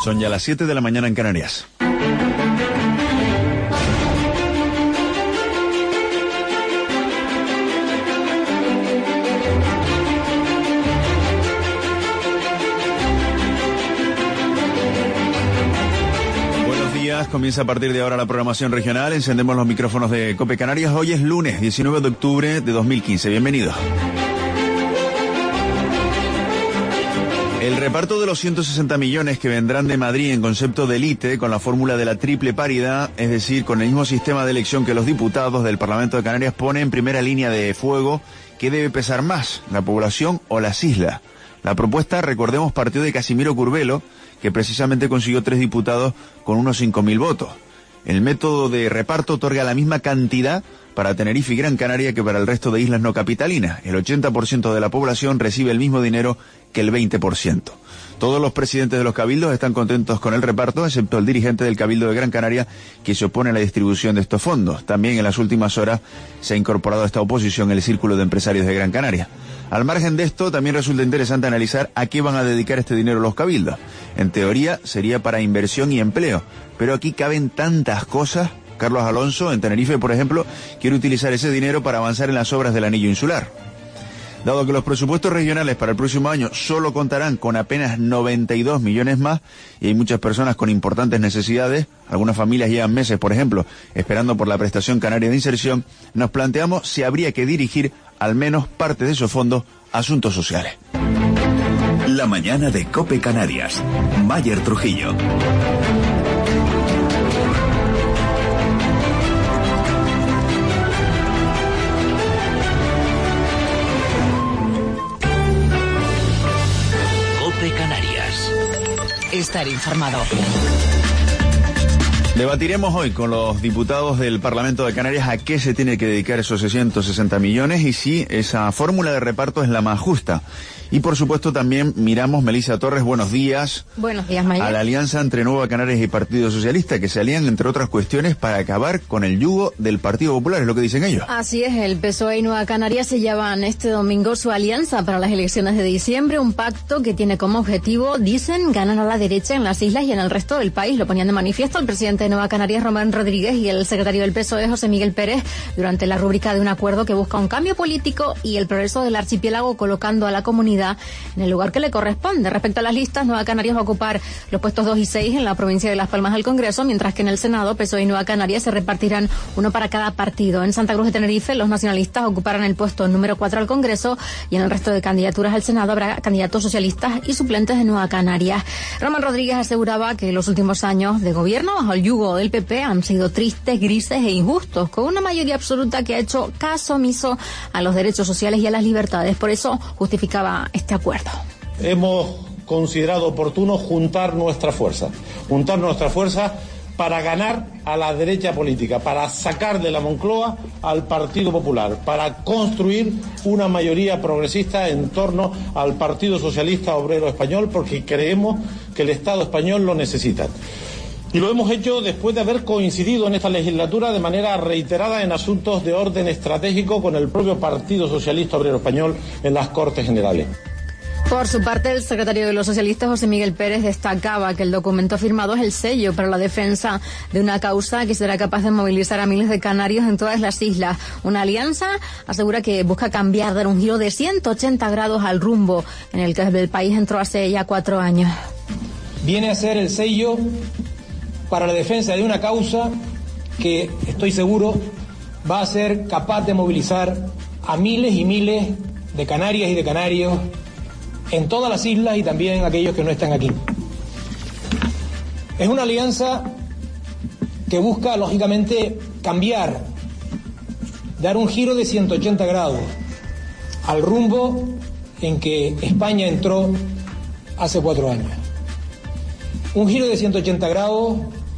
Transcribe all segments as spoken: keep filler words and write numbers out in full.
Son ya las siete de la mañana en Canarias. Buenos días, comienza a partir de ahora la programación regional. Encendemos los micrófonos de COPE Canarias. Hoy es lunes, diecinueve de octubre de dos mil quince. Bienvenidos. El reparto de los ciento sesenta millones que vendrán de Madrid en concepto de élite, con la fórmula de la triple paridad, es decir, con el mismo sistema de elección que los diputados del Parlamento de Canarias, pone en primera línea de fuego qué debe pesar más, la población o las islas. La propuesta, recordemos, partió de Casimiro Curbelo, que precisamente consiguió tres diputados con unos cinco mil votos. El método de reparto otorga la misma cantidad para Tenerife y Gran Canaria que para el resto de islas no capitalinas. El ochenta por ciento de la población recibe el mismo dinero que el veinte por ciento. Todos los presidentes de los cabildos están contentos con el reparto, excepto el dirigente del Cabildo de Gran Canaria, que se opone a la distribución de estos fondos. También en las últimas horas se ha incorporado esta oposición en el Círculo de Empresarios de Gran Canaria. Al margen de esto, también resulta interesante analizar a qué van a dedicar este dinero los cabildos. En teoría, sería para inversión y empleo, pero aquí caben tantas cosas. Carlos Alonso, en Tenerife, por ejemplo, quiere utilizar ese dinero para avanzar en las obras del anillo insular. Dado que los presupuestos regionales para el próximo año solo contarán con apenas noventa y dos millones más, y hay muchas personas con importantes necesidades, algunas familias llevan meses, por ejemplo, esperando por la prestación canaria de inserción, nos planteamos si habría que dirigir al menos parte de esos fondos a asuntos sociales. La mañana de COPE Canarias. Mayer Trujillo. Canarias. Estar informado. Debatiremos hoy con los diputados del Parlamento de Canarias a qué se tiene que dedicar esos ciento sesenta millones y si esa fórmula de reparto es la más justa. Y por supuesto también miramos, Melissa Torres, buenos días. Buenos días, Mayer. A la alianza entre Nueva Canarias y Partido Socialista, que se alían, entre otras cuestiones, para acabar con el yugo del Partido Popular, es lo que dicen ellos. Así es, el P S O E y Nueva Canarias se llevan este domingo su alianza para las elecciones de diciembre, un pacto que tiene como objetivo, dicen, ganar a la derecha en las islas y en el resto del país. Lo ponían de manifiesto el presidente de Nueva Canarias, Román Rodríguez, y el secretario del P S O E, José Miguel Pérez, durante la rúbrica de un acuerdo que busca un cambio político y el progreso del archipiélago, colocando a la comunidad en el lugar que le corresponde. Respecto a las listas, Nueva Canarias va a ocupar los puestos dos y seis en la provincia de Las Palmas del Congreso, mientras que en el Senado, P S O E y Nueva Canarias se repartirán uno para cada partido. En Santa Cruz de Tenerife, los nacionalistas ocuparán el puesto número cuatro al Congreso y en el resto de candidaturas al Senado habrá candidatos socialistas y suplentes de Nueva Canarias. Román Rodríguez aseguraba que los últimos años de gobierno bajo el yugo del P P han sido tristes, grises e injustos, con una mayoría absoluta que ha hecho caso omiso a los derechos sociales y a las libertades. Por eso justificaba este acuerdo. Hemos considerado oportuno juntar nuestra fuerza, juntar nuestra fuerza para ganar a la derecha política, para sacar de la Moncloa al Partido Popular, para construir una mayoría progresista en torno al Partido Socialista Obrero Español, porque creemos que el Estado español lo necesita. Y lo hemos hecho después de haber coincidido en esta legislatura de manera reiterada en asuntos de orden estratégico con el propio Partido Socialista Obrero Español en las Cortes Generales. Por su parte, el secretario de los socialistas, José Miguel Pérez, destacaba que el documento firmado es el sello para la defensa de una causa que será capaz de movilizar a miles de canarios en todas las islas. Una alianza, asegura, que busca cambiar, dar un giro de ciento ochenta grados al rumbo en el que el país entró hace ya cuatro años. Viene a ser el sello para la defensa de una causa que, estoy seguro, va a ser capaz de movilizar a miles y miles de canarias y de canarios en todas las islas y también aquellos que no están aquí. Es una alianza que busca, lógicamente, cambiar, dar un giro de ciento ochenta grados al rumbo en que España entró hace cuatro años. Un giro de ciento ochenta grados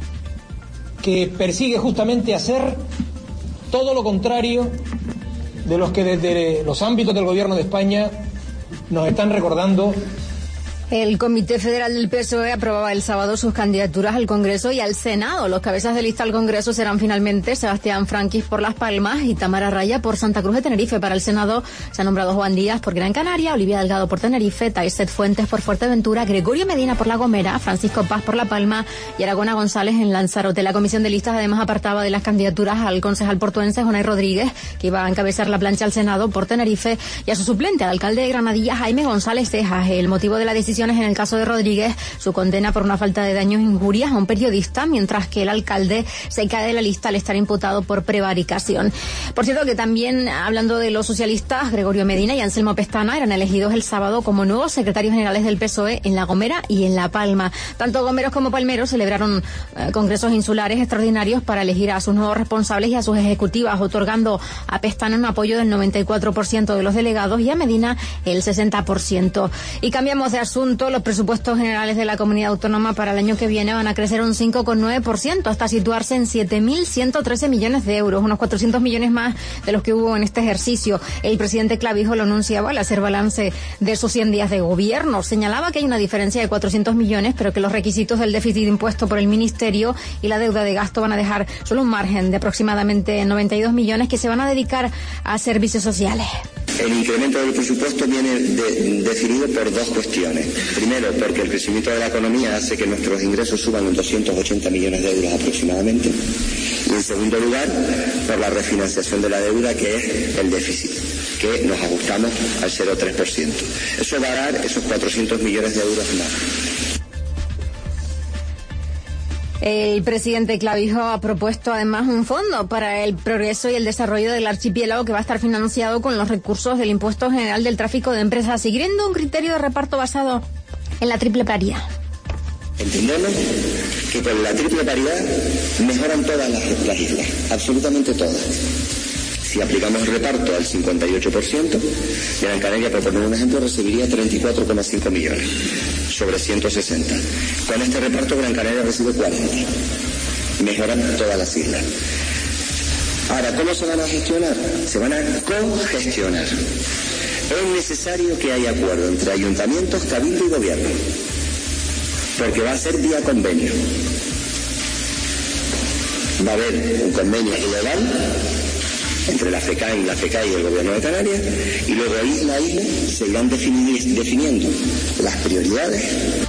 que persigue justamente hacer todo lo contrario de los que desde los ámbitos del gobierno de España nos están recordando El Comité Federal del P S O E aprobaba el sábado sus candidaturas al Congreso y al Senado. Los cabezas de lista al Congreso serán finalmente Sebastián Franquis por Las Palmas y Tamara Raya por Santa Cruz de Tenerife. Para el Senado se han nombrado Juan Díaz por Gran Canaria, Olivia Delgado por Tenerife, Taiset Fuentes por Fuerteventura, Gregorio Medina por La Gomera, Francisco Paz por La Palma y Aragona González en Lanzarote. La comisión de listas además apartaba de las candidaturas al concejal portuense Jonay Rodríguez, que iba a encabezar la plancha al Senado por Tenerife, y a su suplente, al alcalde de Granadilla, Jaime González Cejas. El motivo de la decisión en el caso de Rodríguez, su condena por una falta de daños e injurias a un periodista, mientras que el alcalde se cae de la lista al estar imputado por prevaricación. Por cierto que también, hablando de los socialistas, Gregorio Medina y Anselmo Pestana eran elegidos el sábado como nuevos secretarios generales del P S O E en La Gomera y en La Palma. Tanto gomeros como palmeros celebraron eh, congresos insulares extraordinarios para elegir a sus nuevos responsables y a sus ejecutivas, otorgando a Pestana un apoyo del noventa y cuatro por ciento de los delegados y a Medina el sesenta por ciento. Y cambiamos de asunto. Los presupuestos generales de la comunidad autónoma para el año que viene van a crecer un cinco coma nueve por ciento hasta situarse en siete mil ciento trece millones de euros, unos cuatrocientos millones más de los que hubo en este ejercicio. El presidente Clavijo lo anunciaba al hacer balance de sus cien días de gobierno. Señalaba que hay una diferencia de cuatrocientos millones, pero que los requisitos del déficit impuesto por el ministerio y la deuda de gasto van a dejar solo un margen de aproximadamente noventa y dos millones que se van a dedicar a servicios sociales. El incremento del presupuesto viene de, definido por dos cuestiones. Primero, porque el crecimiento de la economía hace que nuestros ingresos suban en doscientos ochenta millones de euros aproximadamente. Y en segundo lugar, por la refinanciación de la deuda, que es el déficit, que nos ajustamos al cero coma tres por ciento. Eso va a dar esos cuatrocientos millones de euros más. El presidente Clavijo ha propuesto además un fondo para el progreso y el desarrollo del archipiélago que va a estar financiado con los recursos del Impuesto General del Tráfico de Empresas, siguiendo un criterio de reparto basado en la triple paridad. Entendemos que con la triple paridad mejoran todas las, las islas, absolutamente todas. Si aplicamos el reparto al cincuenta y ocho por ciento, Gran Canaria, por poner un ejemplo, recibiría treinta y cuatro coma cinco millones sobre ciento sesenta. Con este reparto, Gran Canaria recibe cuarenta. Mejoran todas las islas. Ahora, ¿cómo se van a gestionar? Se van a congestionar. Es necesario que haya acuerdo entre ayuntamientos, cabildo y gobierno, porque va a ser vía convenio. Va a haber un convenio global entre la FECAI y la FECAI y el Gobierno de Canarias, y luego isla a isla se irán definiendo las prioridades.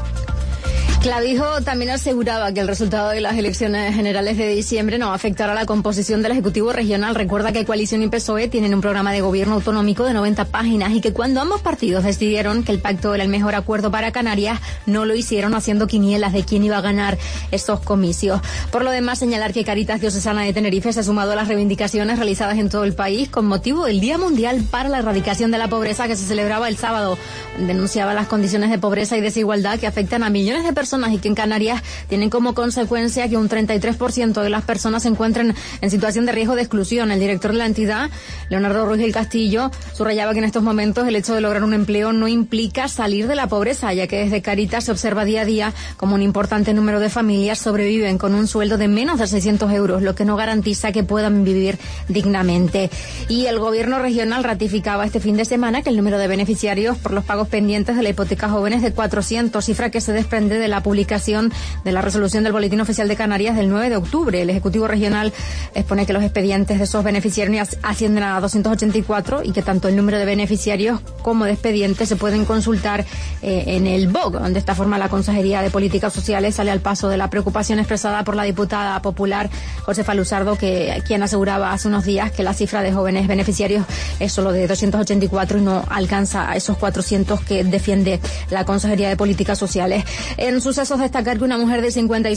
Clavijo también aseguraba que el resultado de las elecciones generales de diciembre no afectará a la composición del Ejecutivo Regional. Recuerda que Coalición y P S O E tienen un programa de gobierno autonómico de noventa páginas y que cuando ambos partidos decidieron que el pacto era el mejor acuerdo para Canarias, no lo hicieron haciendo quinielas de quién iba a ganar esos comicios. Por lo demás, señalar que Caritas Diocesana de Tenerife se ha sumado a las reivindicaciones realizadas en todo el país con motivo del Día Mundial para la Erradicación de la Pobreza, que se celebraba el sábado. Denunciaba las condiciones de pobreza y desigualdad que afectan a millones de personas y que en Canarias tienen como consecuencia que un treinta y tres por ciento de las personas se encuentren en situación de riesgo de exclusión. El director de la entidad, Leonardo Ruiz del Castillo, subrayaba que en estos momentos el hecho de lograr un empleo no implica salir de la pobreza, ya que desde Caritas se observa día a día como un importante número de familias sobreviven con un sueldo de menos de seiscientos euros, lo que no garantiza que puedan vivir dignamente. Y el gobierno regional ratificaba este fin de semana que el número de beneficiarios por los pagos pendientes de la hipoteca jóvenes de cuatrocientos, cifra que se desprende de la publicación de la resolución del Boletín Oficial de Canarias del nueve de octubre. El Ejecutivo Regional expone que los expedientes de esos beneficiarios ascienden a doscientos ochenta y cuatro y que tanto el número de beneficiarios como de expedientes se pueden consultar eh, en el B O C. De esta forma, la Consejería de Políticas Sociales sale al paso de la preocupación expresada por la diputada popular Josefa Luzardo, que quien aseguraba hace unos días que la cifra de jóvenes beneficiarios es solo de doscientos ochenta y cuatro y no alcanza a esos cuatrocientos que defiende la Consejería de Políticas Sociales. En sucesos, destacar que una mujer de cincuenta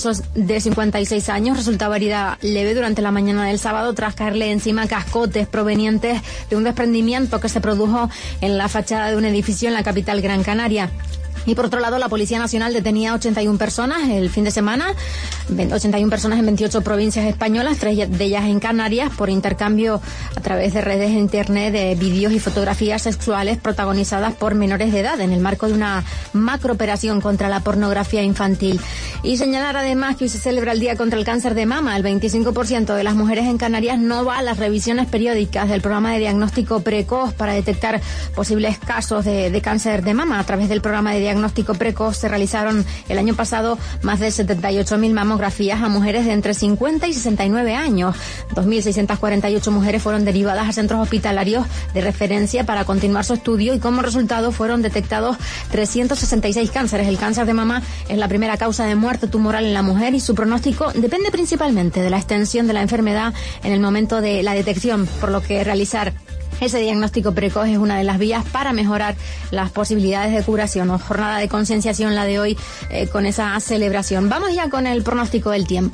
y seis años resultaba herida leve durante la mañana del sábado tras caerle encima cascotes provenientes de un desprendimiento que se produjo en la fachada de un edificio en la capital Gran Canaria. Y por otro lado, la Policía Nacional detenía ochenta y una personas el fin de semana, ochenta y una personas en veintiocho provincias españolas, tres de ellas en Canarias, por intercambio a través de redes de internet de vídeos y fotografías sexuales protagonizadas por menores de edad en el marco de una macrooperación contra la pornografía infantil. Y señalar además que hoy se celebra el Día contra el Cáncer de Mama. El veinticinco por ciento de las mujeres en Canarias no va a las revisiones periódicas del programa de diagnóstico precoz para detectar posibles casos de, de cáncer de mama a través del programa de diagnóstico diagnóstico precoz se realizaron el año pasado más de setenta y ocho mil mamografías a mujeres de entre cincuenta y sesenta y nueve años. dos mil seiscientas cuarenta y ocho mujeres fueron derivadas a centros hospitalarios de referencia para continuar su estudio y como resultado fueron detectados trescientos sesenta y seis cánceres. El cáncer de mama es la primera causa de muerte tumoral en la mujer y su pronóstico depende principalmente de la extensión de la enfermedad en el momento de la detección, por lo que realizar ese diagnóstico precoz es una de las vías para mejorar las posibilidades de curación. Jornada de concienciación la de hoy eh, con esa celebración. Vamos ya con el pronóstico del tiempo.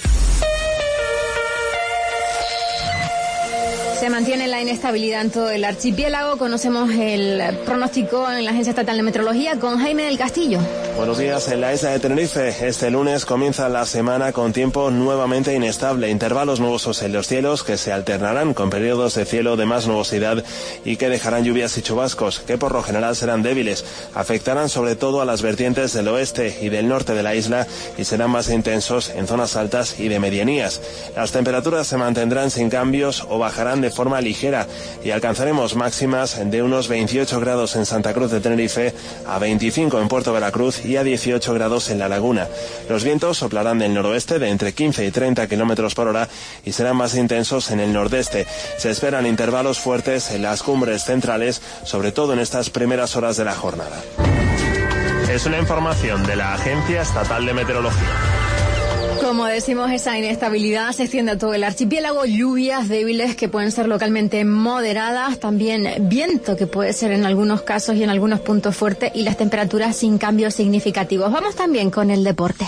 Se mantiene la inestabilidad en todo el archipiélago. Conocemos el pronóstico en la Agencia Estatal de Meteorología con Jaime del Castillo. Buenos días. En la isla de Tenerife, este lunes comienza la semana con tiempo nuevamente inestable. Intervalos nubosos en los cielos que se alternarán con periodos de cielo de más nubosidad y que dejarán lluvias y chubascos que por lo general serán débiles. Afectarán sobre todo a las vertientes del oeste y del norte de la isla y serán más intensos en zonas altas y de medianías. Las temperaturas se mantendrán sin cambios o bajarán de forma ligera y alcanzaremos máximas de unos veintiocho grados en Santa Cruz de Tenerife, a veinticinco en Puerto Veracruz y a dieciocho grados en La Laguna. Los vientos soplarán del noroeste de entre quince y treinta kilómetros por hora y serán más intensos en el nordeste. Se esperan intervalos fuertes en las cumbres centrales, sobre todo en estas primeras horas de la jornada. Es una información de la Agencia Estatal de Meteorología. Como decimos, esa inestabilidad se extiende a todo el archipiélago, lluvias débiles que pueden ser localmente moderadas, también viento que puede ser en algunos casos y en algunos puntos fuerte y las temperaturas sin cambios significativos. Vamos también con el deporte.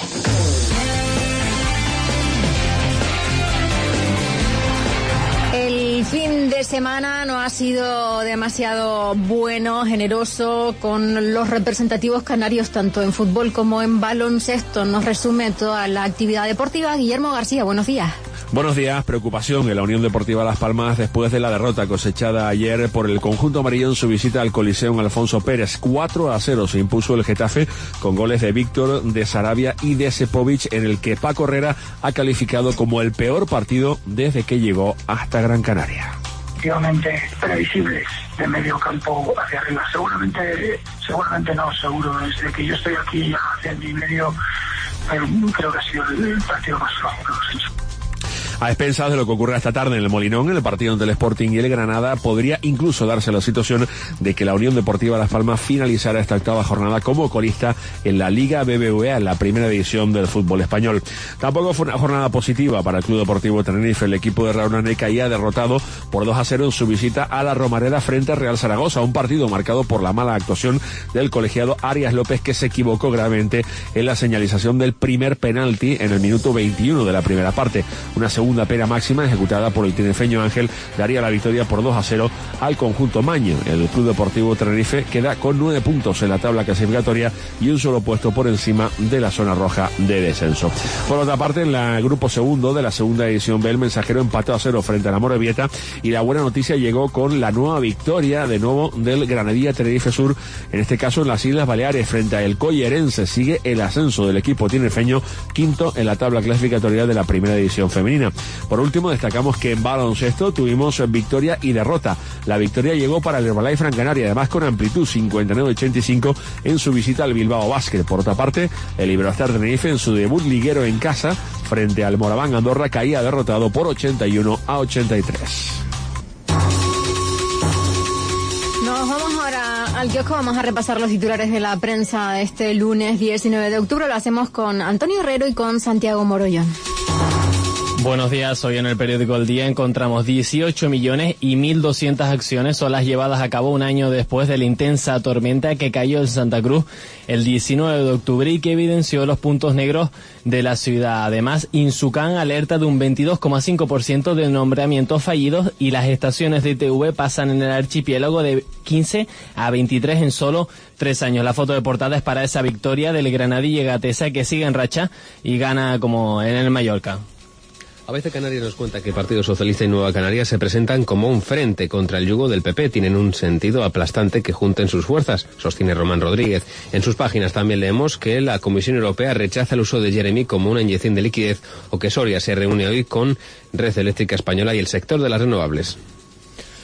El fin de semana no ha sido demasiado bueno, generoso con los representativos canarios tanto en fútbol como en baloncesto. Nos resume toda la actividad deportiva Guillermo García. Buenos días. Buenos días. Preocupación en la Unión Deportiva Las Palmas después de la derrota cosechada ayer por el conjunto amarillo en su visita al Coliseum Alfonso Pérez. cuatro a cero se impuso el Getafe con goles de Víctor, de Sarabia y de Sepovic, en el que Paco Herrera ha calificado como el peor partido desde que llegó hasta Gran Canaria. Efectivamente previsibles de medio campo hacia arriba. Seguramente, seguramente no, seguro. Desde que yo estoy aquí ya hace año y medio, pero creo que ha sido el partido más flojo que hemos hecho. A expensas de lo que ocurre esta tarde en el Molinón, en el partido entre el Sporting y el Granada, podría incluso darse la situación de que la Unión Deportiva Las Palmas finalizara esta octava jornada como colista en la Liga B B V A, en la primera división del fútbol español. Tampoco fue una jornada positiva para el Club Deportivo Tenerife. El equipo de Raúl Ané caía derrotado por dos a cero en su visita a la Romareda frente a Real Zaragoza, un partido marcado por la mala actuación del colegiado Arias López, que se equivocó gravemente en la señalización del primer penalti en el minuto veintiuno de la primera parte. Una segunda pena máxima ejecutada por el tinerfeño Ángel daría la victoria por dos a cero al conjunto maño. El Club Deportivo Tenerife queda con nueve puntos en la tabla clasificatoria y un solo puesto por encima de la zona roja de descenso. Por otra parte, en el grupo segundo de la segunda edición B, el Mensajero empató a cero frente a la Morevieta y la buena noticia llegó con la nueva victoria de nuevo del Granadilla Tenerife Sur, en este caso en las Islas Baleares frente a el Collerense. Sigue el ascenso del equipo tinerfeño, quinto en la tabla clasificatoria de la primera división femenina. Por último, destacamos que en baloncesto tuvimos victoria y derrota. La victoria llegó para el Herbalife Gran Canaria, además con amplitud cincuenta y nueve a ochenta y cinco en su visita al Bilbao Basket. Por otra parte, el Iberostar Tenerife en su debut liguero en casa frente al Moraván Andorra caía derrotado por ochenta y uno a ochenta y tres. Nos vamos ahora al kiosco, vamos a repasar los titulares de la prensa de este lunes diecinueve de octubre. Lo hacemos con Antonio Herrero y con Santiago Morollón. Buenos días, hoy en el periódico El Día encontramos dieciocho millones y mil doscientas acciones son las llevadas a cabo un año después de la intensa tormenta que cayó en Santa Cruz el diecinueve de octubre y que evidenció los puntos negros de la ciudad. Además, Insucan alerta de un veintidós coma cinco por ciento de nombramientos fallidos y las estaciones de I T V pasan en el archipiélago de quince a veintitrés en solo tres años. La foto de portada es para esa victoria del Granadilla Gatesa, que sigue en racha y gana como en el Mallorca. A veces Canarias nos cuenta que el Partido Socialista y Nueva Canarias se presentan como un frente contra el yugo del P P. Tienen un sentido aplastante que junten sus fuerzas, sostiene Román Rodríguez. En sus páginas también leemos que la Comisión Europea rechaza el uso de Jeremy como una inyección de liquidez o que Soria se reúne hoy con Red Eléctrica Española y el sector de las renovables.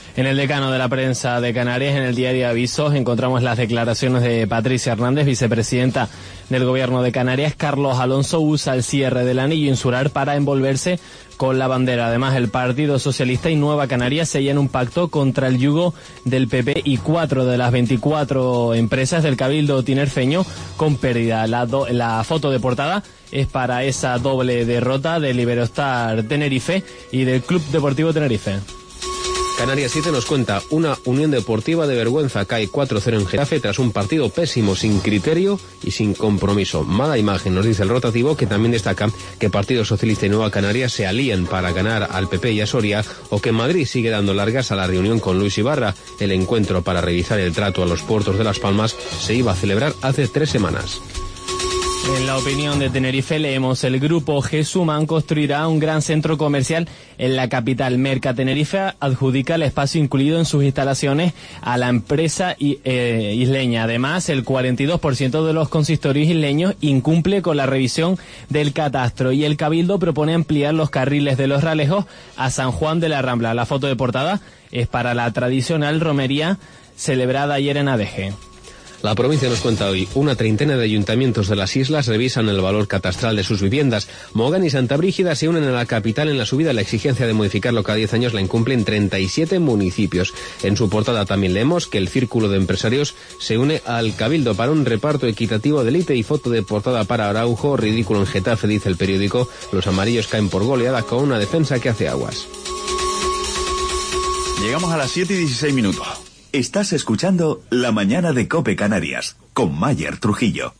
En el decano de la prensa de Canarias, en el diario Avisos, encontramos las declaraciones de Patricia Hernández, vicepresidenta del Gobierno de Canarias. Carlos Alonso usa el cierre del anillo insular para envolverse con la bandera. Además, el Partido Socialista y Nueva Canarias sellan un pacto contra el yugo del P P y cuatro de las veinticuatro empresas del Cabildo tinerfeño con pérdida. La, do, la foto de portada es para esa doble derrota del Iberostar Tenerife y del Club Deportivo Tenerife. Canarias siete nos cuenta, una Unión Deportiva de vergüenza cae cuatro cero en Getafe tras un partido pésimo, sin criterio y sin compromiso. Mala imagen, nos dice el rotativo, que también destaca que Partido Socialista y Nueva Canarias se alían para ganar al P P y a Soria, o que Madrid sigue dando largas a la reunión con Luis Ibarra. El encuentro para revisar el trato a los puertos de Las Palmas se iba a celebrar hace tres semanas. En la opinión de Tenerife leemos, el grupo Gesuman construirá un gran centro comercial en la capital. Merca Tenerife adjudica el espacio incluido en sus instalaciones a la empresa eh, isleña. Además, el cuarenta y dos por ciento de los consistorios isleños incumple con la revisión del catastro y el Cabildo propone ampliar los carriles de los Ralejos a San Juan de la Rambla. La foto de portada es para la tradicional romería celebrada ayer en Adeje. La provincia nos cuenta hoy, una treintena de ayuntamientos de las islas revisan el valor catastral de sus viviendas. Mogán y Santa Brígida se unen a la capital en la subida. La exigencia de modificarlo cada diez años la incumplen treinta y siete municipios. En su portada también leemos que el Círculo de Empresarios se une al Cabildo para un reparto equitativo de élite y foto de portada para Araujo. Ridículo en Getafe, dice el periódico. Los amarillos caen por goleada con una defensa que hace aguas. Llegamos a las siete y dieciséis minutos. Estás escuchando La Mañana de COPE Canarias, con Mayer Trujillo.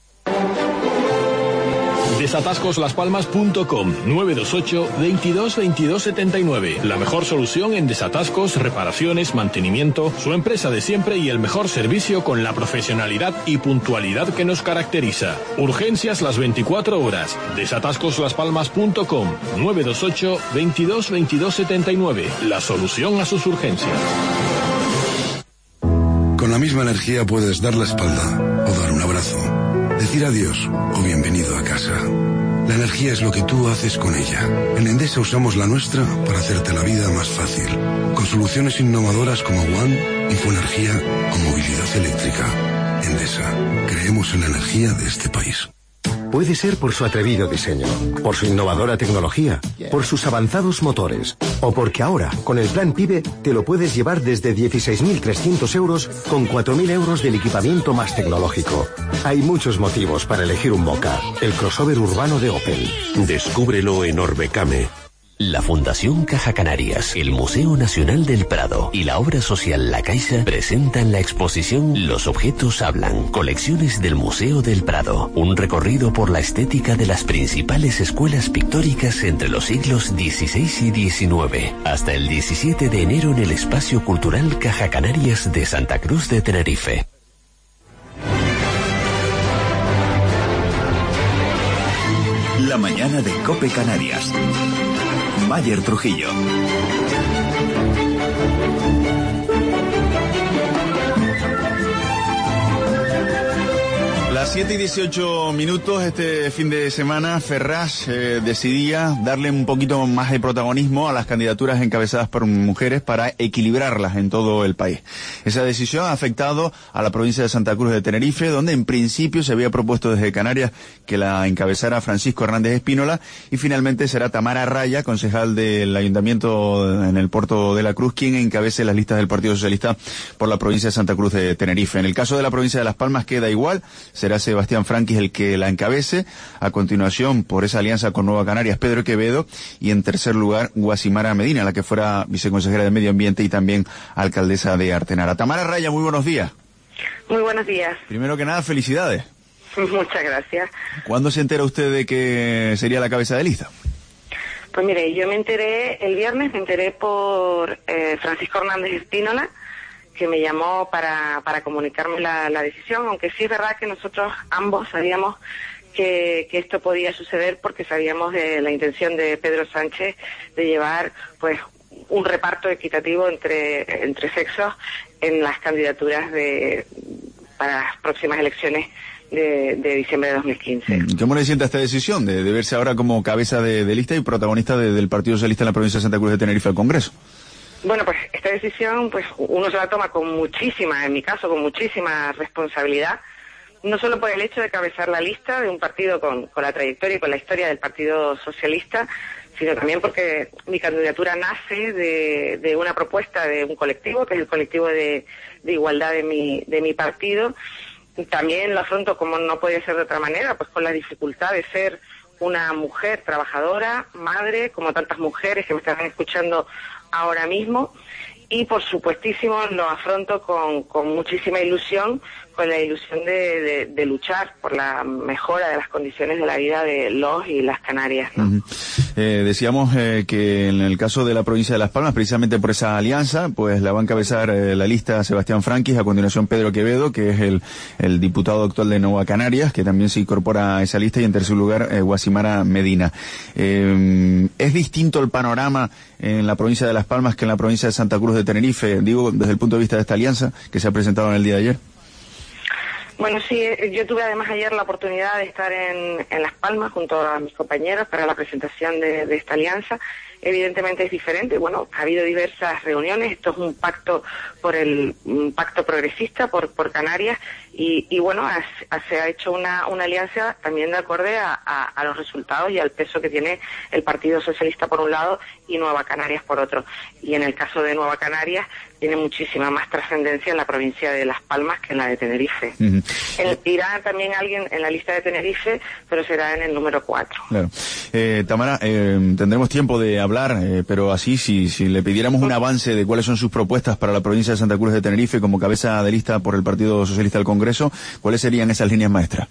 Desatascos las palmas punto com, nueve dos ocho, veintidós, veintidós setenta y nueve. La mejor solución en desatascos, reparaciones, mantenimiento, su empresa de siempre y el mejor servicio con la profesionalidad y puntualidad que nos caracteriza. Urgencias las veinticuatro horas. Desatascos las palmas punto com, nueve dos ocho, veintidós, veintidós setenta y nueve. La solución a sus urgencias. Con la misma energía puedes dar la espalda o dar un abrazo, decir adiós o bienvenido a casa. La energía es lo que tú haces con ella. En Endesa usamos la nuestra para hacerte la vida más fácil, con soluciones innovadoras como One, Infoenergía o movilidad eléctrica. Endesa, creemos en la energía de este país. Puede ser por su atrevido diseño, por su innovadora tecnología, por sus avanzados motores, o porque ahora, con el plan PIBE, te lo puedes llevar desde dieciséis mil trescientos euros con cuatro mil euros del equipamiento más tecnológico. Hay muchos motivos para elegir un Moka, el crossover urbano de Opel. Descúbrelo en Orbecame. La Fundación Caja Canarias, el Museo Nacional del Prado y la obra social La Caixa presentan la exposición Los Objetos Hablan, colecciones del Museo del Prado. Un recorrido por la estética de las principales escuelas pictóricas entre los siglos dieciséis y diecinueve. Hasta el diecisiete de enero en el Espacio Cultural Caja Canarias de Santa Cruz de Tenerife. La mañana de COPE Canarias. Mayer Trujillo. Las siete y dieciocho minutos, este fin de semana, Ferraz eh, decidía darle un poquito más de protagonismo a las candidaturas encabezadas por mujeres para equilibrarlas en todo el país. Esa decisión ha afectado a la provincia de Santa Cruz de Tenerife, donde en principio se había propuesto desde Canarias que la encabezara Francisco Hernández Espínola, y finalmente será Tamara Raya, concejal del Ayuntamiento en el Puerto de la Cruz, quien encabece las listas del Partido Socialista por la provincia de Santa Cruz de Tenerife. En el caso de la provincia de Las Palmas queda igual, será Sebastián Franquis el que la encabece. A continuación, por esa alianza con Nueva Canarias, Pedro Quevedo, y en tercer lugar, Guasimara Medina, la que fuera viceconsejera de Medio Ambiente y también alcaldesa de Artenara. Tamara Raya, muy buenos días. Muy buenos días. Primero que nada, felicidades. Muchas gracias. ¿Cuándo se entera usted de que sería la cabeza de lista? Pues mire, yo me enteré el viernes, me enteré por eh, Francisco Hernández Espínola, que me llamó para, para comunicarme la, la decisión, aunque sí es verdad que nosotros ambos sabíamos que, que esto podía suceder, porque sabíamos de la intención de Pedro Sánchez de llevar pues un reparto equitativo entre, entre sexos en las candidaturas de para las próximas elecciones de, de diciembre de dos mil quince. ¿Cómo le sienta esta decisión de, de verse ahora como cabeza de, de lista y protagonista de, del Partido Socialista en la provincia de Santa Cruz de Tenerife al Congreso? Bueno, pues esta decisión, pues uno se la toma con muchísima, en mi caso, con muchísima responsabilidad, no solo por el hecho de cabezar la lista de un partido con, con la trayectoria y con la historia del Partido Socialista, sino también porque mi candidatura nace de, de una propuesta de un colectivo, que es el colectivo de, de igualdad de mi, de mi partido. Y también lo afronto, como no podía ser de otra manera, pues con la dificultad de ser una mujer trabajadora, madre, como tantas mujeres que me están escuchando ahora mismo, y por supuestísimo lo afronto con, con muchísima ilusión, con la ilusión de, de, de luchar por la mejora de las condiciones de la vida de los y las Canarias, ¿no? Uh-huh. eh, decíamos eh, que en el caso de la provincia de Las Palmas, precisamente por esa alianza, pues la va a encabezar eh, la lista Sebastián Franquis, a continuación Pedro Quevedo, que es el, el diputado actual de Nueva Canarias, que también se incorpora a esa lista, y en tercer lugar eh, Guasimara Medina. Eh, ¿Es distinto el panorama en la provincia de Las Palmas que en la provincia de Santa Cruz de Tenerife, digo, desde el punto de vista de esta alianza que se ha presentado en el día de ayer? Bueno, sí, yo tuve además ayer la oportunidad de estar en, en Las Palmas junto a mis compañeros para la presentación de, de esta alianza. Evidentemente es diferente. Bueno, ha habido diversas reuniones. Esto es un pacto por el un pacto progresista por, por Canarias y, y bueno, ha, ha, se ha hecho una, una alianza también de acorde a, a, a los resultados y al peso que tiene el Partido Socialista por un lado y Nueva Canarias por otro. Y en el caso de Nueva Canarias tiene muchísima más trascendencia en la provincia de Las Palmas que en la de Tenerife. Uh-huh. El, irá también alguien en la lista de Tenerife, pero será en el número cuatro. Claro. Eh, Tamara, eh, tendremos tiempo de hablar, eh, pero así, si, si le pidiéramos un avance de cuáles son sus propuestas para la provincia de Santa Cruz de Tenerife como cabeza de lista por el Partido Socialista del Congreso, ¿cuáles serían esas líneas maestras?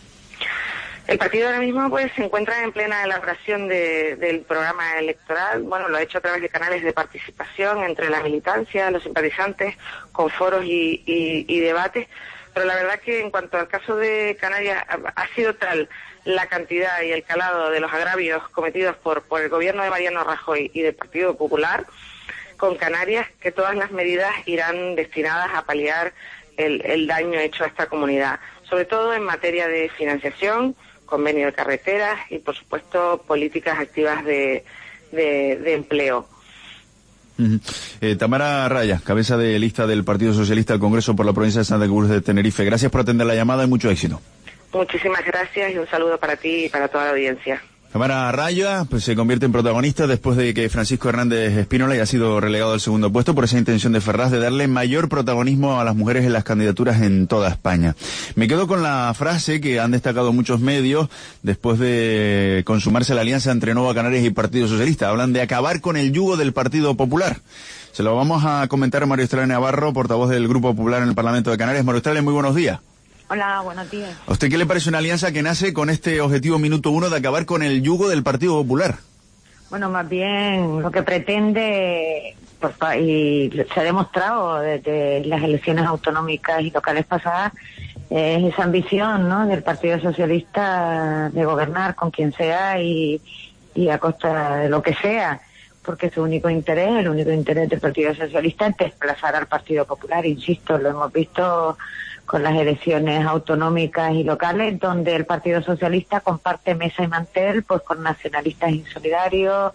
El partido ahora mismo pues se encuentra en plena elaboración de, del programa electoral. Bueno, lo ha hecho a través de canales de participación entre la militancia, los simpatizantes, con foros y, y, y debates. Pero la verdad que en cuanto al caso de Canarias ha sido tal la cantidad y el calado de los agravios cometidos por, por el gobierno de Mariano Rajoy y del Partido Popular con Canarias, que todas las medidas irán destinadas a paliar el, el daño hecho a esta comunidad, sobre todo en materia de financiación, convenio de carreteras y, por supuesto, políticas activas de, de, de empleo. Uh-huh. Eh, Tamara Raya, cabeza de lista del Partido Socialista al Congreso por la provincia de Santa Cruz de Tenerife. Gracias por atender la llamada y mucho éxito. Muchísimas gracias y un saludo para ti y para toda la audiencia. Tamara Raya pues, se convierte en protagonista después de que Francisco Hernández Espínola haya sido relegado al segundo puesto por esa intención de Ferraz de darle mayor protagonismo a las mujeres en las candidaturas en toda España. Me quedo con la frase que han destacado muchos medios después de consumarse la alianza entre Nueva Canarias y Partido Socialista. Hablan de acabar con el yugo del Partido Popular. Se lo vamos a comentar a María Estrella Navarro, portavoz del Grupo Popular en el Parlamento de Canarias. María Estrella, muy buenos días. Hola, buenos días. ¿A usted qué le parece una alianza que nace con este objetivo minuto uno de acabar con el yugo del Partido Popular? Bueno, más bien lo que pretende, pues, y se ha demostrado desde las elecciones autonómicas y locales pasadas, es esa ambición, ¿no?, del Partido Socialista de gobernar con quien sea y, y a costa de lo que sea, porque su único interés, el único interés del Partido Socialista es desplazar al Partido Popular. Insisto, lo hemos visto con las elecciones autonómicas y locales, donde el Partido Socialista comparte mesa y mantel pues con nacionalistas insolidarios,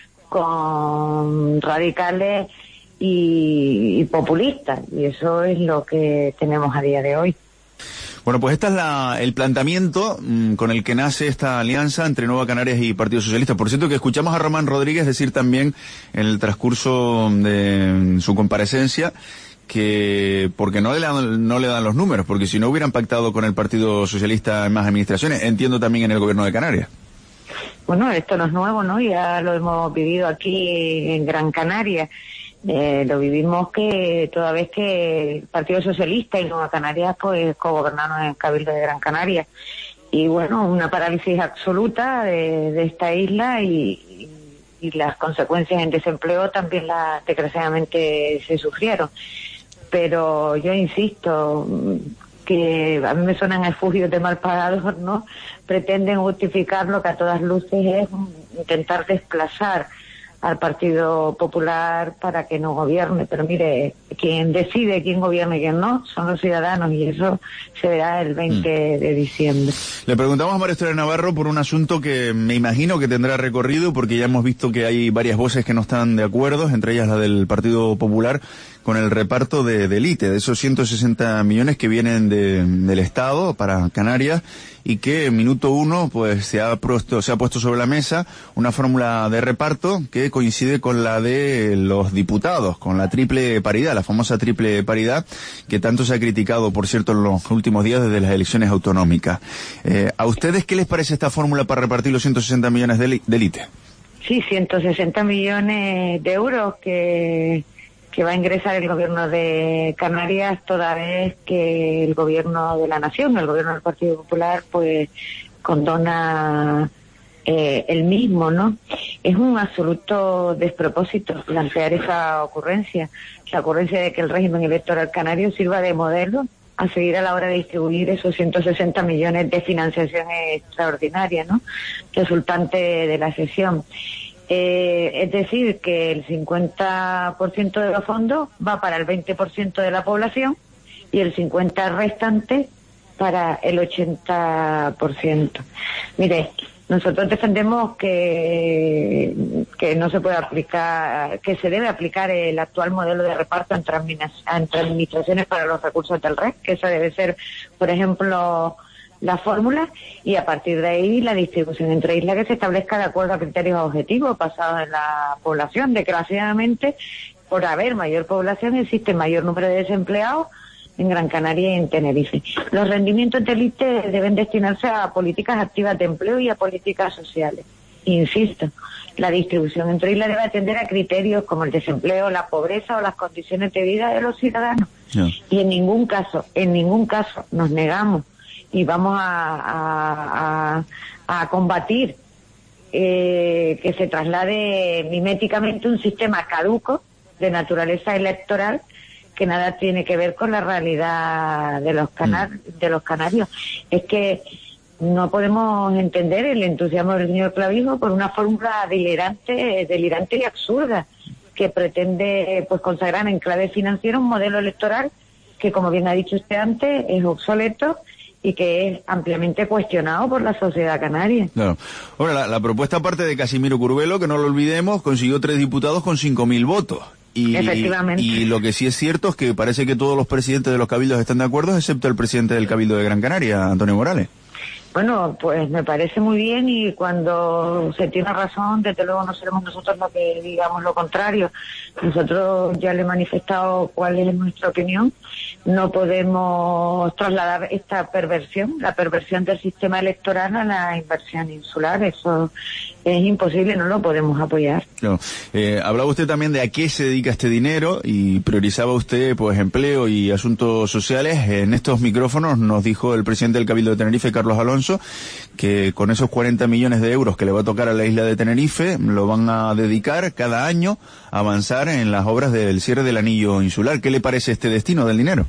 con radicales y, y populistas, y eso es lo que tenemos a día de hoy. Bueno, pues este es la, el planteamiento mmm, con el que nace esta alianza entre Nueva Canarias y Partido Socialista. Por cierto, que escuchamos a Román Rodríguez decir también en el transcurso de su comparecencia que porque no le dan, no le dan los números, porque si no hubieran pactado con el Partido Socialista en más administraciones, entiendo también en el gobierno de Canarias. Bueno, esto no es nuevo, ¿no? Ya lo hemos vivido aquí en Gran Canaria. Eh, lo vivimos que toda vez que el Partido Socialista y Nueva Canarias pues cogobernaron en el Cabildo de Gran Canaria. Y bueno, una parálisis absoluta de, de esta isla y, y, y las consecuencias en desempleo también la, desgraciadamente se sufrieron. Pero yo insisto que a mí me suenan efugios de mal pagados, ¿no? Pretenden justificar lo que a todas luces es intentar desplazar al Partido Popular para que no gobierne. Pero mire, quien decide quién gobierna y quién no son los ciudadanos, y eso se verá el veinte de diciembre. Le preguntamos a María Estrella Navarro por un asunto que me imagino que tendrá recorrido, porque ya hemos visto que hay varias voces que no están de acuerdo, entre ellas la del Partido Popular, con el reparto de, del I T E, de esos ciento sesenta millones que vienen de, del Estado para Canarias, y que en minuto uno pues se ha puesto, se ha puesto sobre la mesa una fórmula de reparto que coincide con la de los diputados, con la triple paridad, la famosa triple paridad que tanto se ha criticado, por cierto, en los últimos días desde las elecciones autonómicas. Eh, ¿A ustedes qué les parece esta fórmula para repartir los ciento sesenta millones del, del I T E? Sí, ciento sesenta millones de euros que... que va a ingresar el gobierno de Canarias, toda vez que el gobierno de la nación, el gobierno del Partido Popular, pues condona eh, el mismo, ¿no? Es un absoluto despropósito plantear esa ocurrencia, la ocurrencia de que el régimen electoral canario sirva de modelo a seguir a la hora de distribuir esos ciento sesenta millones de financiación extraordinaria, ¿no?, resultante de la sesión. Eh, es decir, que el cincuenta por ciento de los fondos va para el veinte por ciento de la población y el cincuenta por ciento restante para el ochenta por ciento. Mire, nosotros defendemos que, que no se puede aplicar, que se debe aplicar el actual modelo de reparto entre, entre administraciones para los recursos del R E C, que esa debe ser, por ejemplo, la fórmula, y a partir de ahí la distribución entre islas que se establezca de acuerdo a criterios objetivos basados en la población. Desgraciadamente, por haber mayor población, existe mayor número de desempleados en Gran Canaria y en Tenerife. Los rendimientos del I T E deben destinarse a políticas activas de empleo y a políticas sociales. Insisto, la distribución entre islas debe atender a criterios como el desempleo, la pobreza o las condiciones de vida de los ciudadanos. No. Y en ningún caso, en ningún caso nos negamos y vamos a, a, a, a combatir eh, que se traslade miméticamente un sistema caduco de naturaleza electoral que nada tiene que ver con la realidad de los, canar mm. de los canarios. Es que no podemos entender el entusiasmo del señor Clavijo por una fórmula delirante, delirante y absurda que pretende pues consagrar en clave financiera un modelo electoral que, como bien ha dicho usted antes, es obsoleto y que es ampliamente cuestionado por la sociedad canaria. Claro. Ahora, la, la propuesta, aparte de Casimiro Curbelo, que no lo olvidemos, consiguió tres diputados con cinco mil votos. Y, Efectivamente. Y lo que sí es cierto es que parece que todos los presidentes de los cabildos están de acuerdo, excepto el presidente del Cabildo de Gran Canaria, Antonio Morales. Bueno, pues me parece muy bien, y cuando se tiene razón, desde luego no seremos nosotros los que digamos lo contrario. Nosotros ya le he manifestado cuál es nuestra opinión. No podemos trasladar esta perversión, la perversión del sistema electoral, a la inversión insular. Eso es imposible, no lo podemos apoyar. No. Eh, hablaba usted también de a qué se dedica este dinero y priorizaba usted pues empleo y asuntos sociales. En estos micrófonos nos dijo el presidente del Cabildo de Tenerife, Carlos Alonso, que con esos cuarenta millones de euros que le va a tocar a la isla de Tenerife, lo van a dedicar cada año a avanzar en las obras del cierre del anillo insular. ¿Qué le parece este destino del dinero?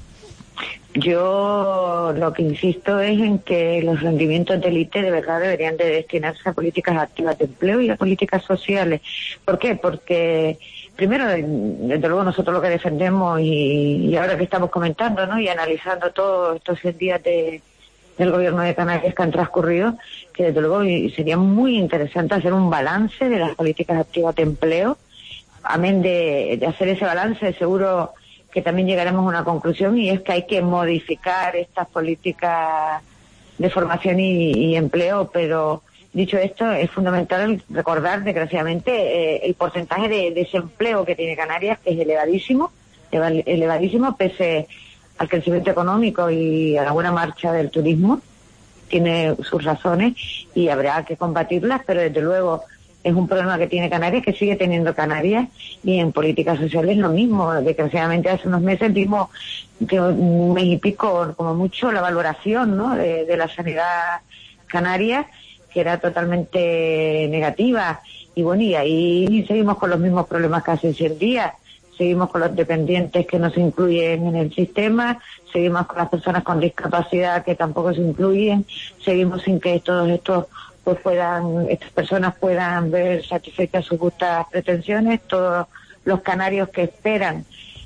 Yo lo que insisto es en que los rendimientos del I T E de verdad deberían de destinarse a políticas activas de empleo y a políticas sociales. ¿Por qué? Porque primero, desde luego nosotros lo que defendemos, y, y ahora que estamos comentando, ¿no?, y analizando todos estos cien días de del gobierno de Canarias que han transcurrido, que desde luego sería muy interesante hacer un balance de las políticas activas de empleo. Amén de, de hacer ese balance, seguro que también llegaremos a una conclusión, y es que hay que modificar estas políticas de formación y, y empleo. Pero dicho esto, es fundamental recordar, desgraciadamente, eh, el porcentaje de desempleo que tiene Canarias, que es elevadísimo, elevadísimo, pese al crecimiento económico y a la buena marcha del turismo. Tiene sus razones y habrá que combatirlas, pero desde luego es un problema que tiene Canarias, que sigue teniendo Canarias, y en políticas sociales lo mismo. Desgraciadamente hace unos meses vimos que un mes y pico, como mucho, la valoración, ¿no?, de, de la sanidad canaria, que era totalmente negativa. Y bueno, y ahí seguimos con los mismos problemas que hace cien días. Seguimos con los dependientes que no se incluyen en el sistema, seguimos con las personas con discapacidad que tampoco se incluyen, seguimos sin que todos estos pues puedan, estas personas puedan ver satisfechas sus justas pretensiones, todos los canarios que esperan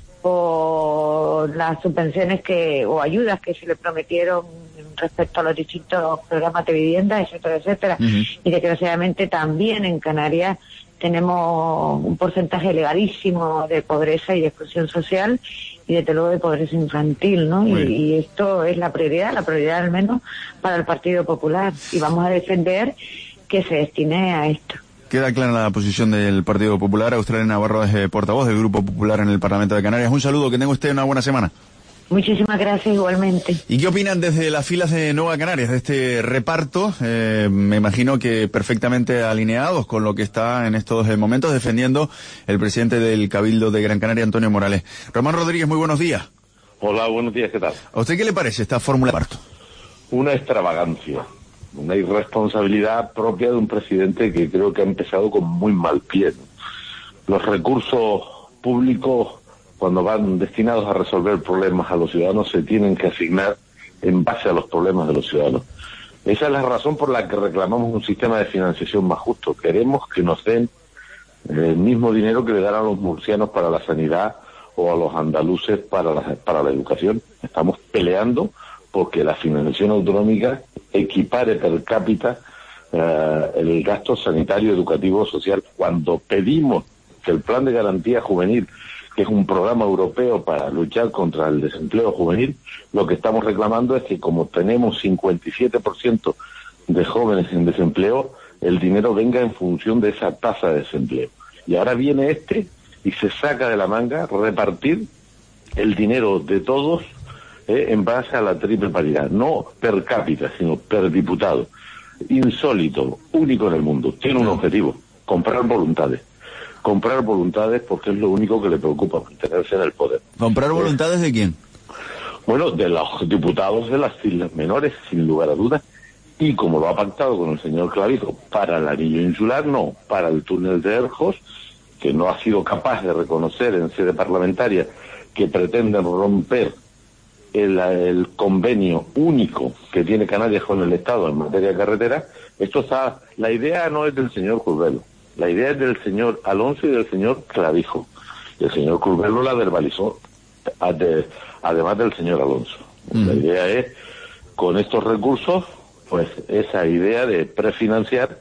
por las subvenciones que o ayudas que se le prometieron respecto a los distintos programas de vivienda, etcétera, etcétera. Uh-huh. Y desgraciadamente también en Canarias tenemos un porcentaje elevadísimo de pobreza y de exclusión social y desde luego de pobreza infantil, ¿no? Y, y esto es la prioridad, la prioridad al menos para el Partido Popular, y vamos a defender que se destine a esto. Queda clara la posición del Partido Popular. Australia Navarro es eh, portavoz del Grupo Popular en el Parlamento de Canarias. Un saludo, que tenga usted una buena semana. Muchísimas gracias, igualmente. ¿Y qué opinan desde las filas de Nueva Canarias de este reparto? Eh, me imagino que perfectamente alineados con lo que está en estos momentos defendiendo el presidente del Cabildo de Gran Canaria, Antonio Morales. Román Rodríguez, muy buenos días. Hola, buenos días, ¿qué tal? ¿A usted qué le parece esta fórmula de reparto? Una extravagancia, una irresponsabilidad propia de un presidente que creo que ha empezado con muy mal pie. Los recursos públicos, cuando van destinados a resolver problemas a los ciudadanos, se tienen que asignar en base a los problemas de los ciudadanos. Esa es la razón por la que reclamamos un sistema de financiación más justo. Queremos que nos den el mismo dinero que le dan a los murcianos para la sanidad o a los andaluces para la, para la educación. Estamos peleando porque la financiación autonómica equipare per cápita eh, el gasto sanitario, educativo, social. Cuando pedimos que el Plan de Garantía Juvenil, que es un programa europeo para luchar contra el desempleo juvenil, lo que estamos reclamando es que como tenemos cincuenta y siete por ciento de jóvenes en desempleo, el dinero venga en función de esa tasa de desempleo. Y ahora viene este y se saca de la manga repartir el dinero de todos eh, en base a la triple paridad, no per cápita, sino per diputado. Insólito, único en el mundo. Tiene un objetivo: comprar voluntades. Comprar voluntades porque es lo único que le preocupa, mantenerse en el poder. ¿Comprar voluntades de quién? Bueno, de los diputados de las islas menores, sin lugar a dudas, y como lo ha pactado con el señor Clavijo, para el anillo insular, no, para el túnel de Erjos, que no ha sido capaz de reconocer en sede parlamentaria que pretenden romper el, el convenio único que tiene Canarias con el Estado en materia de carretera. Esto está, la idea no es del señor Curvelo. La idea es del señor Alonso y del señor Clavijo. Y el señor Curvelo la verbalizó, además del señor Alonso. Mm. La idea es, con estos recursos, pues esa idea de prefinanciar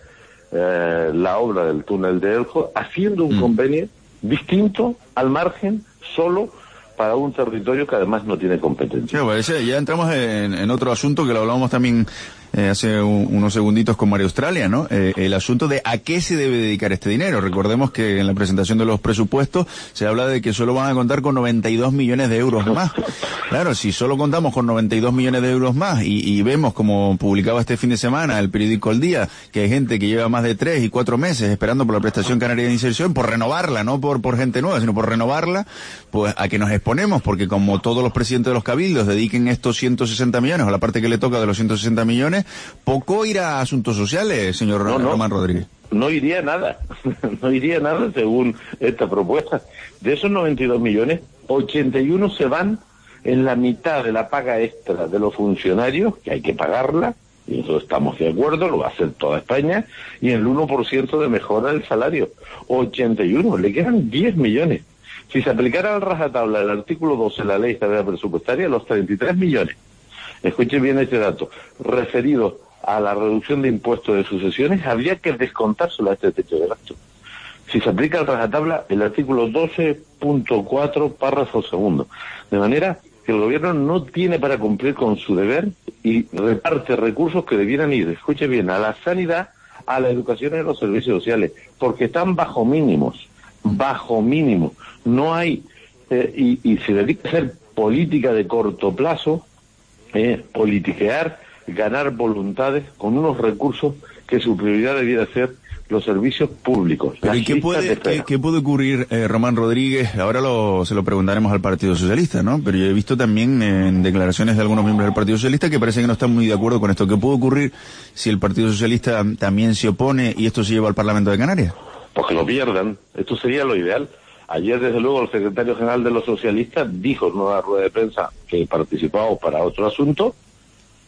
eh, la obra del túnel de Eljo, haciendo un mm. convenio distinto, al margen, solo para un territorio que además no tiene competencia. Sí, pues, ya entramos en, en otro asunto que lo hablábamos también eh, hace un, unos segunditos con María Australia, ¿no? Eh, el asunto de a qué se debe dedicar este dinero. Recordemos que en la presentación de los presupuestos se habla de que solo van a contar con noventa y dos millones de euros más. Claro, si solo contamos con noventa y dos millones de euros más y, y vemos, como publicaba este fin de semana el periódico El Día, que hay gente que lleva más de tres y cuatro meses esperando por la prestación canaria de inserción, por renovarla, no por, por gente nueva, sino por renovarla, pues a que nos exponemos, porque como todos los presidentes de los cabildos dediquen estos ciento sesenta millones o la parte que le toca de los ciento sesenta millones, poco irá a asuntos sociales, señor no, no, Román Rodríguez. No iría nada, no iría nada según esta propuesta. De esos noventa y dos millones, ochenta y uno se van en la mitad de la paga extra de los funcionarios, que hay que pagarla, y eso estamos de acuerdo, lo va a hacer toda España, y el uno por ciento de mejora del salario. ochenta y uno, le quedan diez millones. Si se aplicara al rajatabla el artículo doce de la Ley Estatal Presupuestaria, los treinta y tres millones, escuche bien este dato, referido a la reducción de impuestos de sucesiones, habría que descontárselo a este techo de gasto. Si se aplica al rajatabla el artículo doce punto cuatro, párrafo segundo. De manera que el gobierno no tiene para cumplir con su deber y reparte recursos que debieran ir, escuche bien, a la sanidad, a la educación y a los servicios sociales, porque están bajo mínimos, bajo mínimo. No hay, eh, y, y se dedica a hacer política de corto plazo, eh, politiquear, ganar voluntades con unos recursos que su prioridad debiera ser los servicios públicos. Pero ¿y qué puede, qué, qué puede ocurrir, eh, Román Rodríguez? Ahora lo, se lo preguntaremos al Partido Socialista, ¿no? Pero yo he visto también en declaraciones de algunos miembros del Partido Socialista que parece que no están muy de acuerdo con esto. ¿Qué puede ocurrir si el Partido Socialista también se opone y esto se lleva al Parlamento de Canarias? Pues que lo pierdan. Esto sería lo ideal. Ayer, desde luego, el secretario general de los socialistas dijo en una rueda de prensa que participaba para otro asunto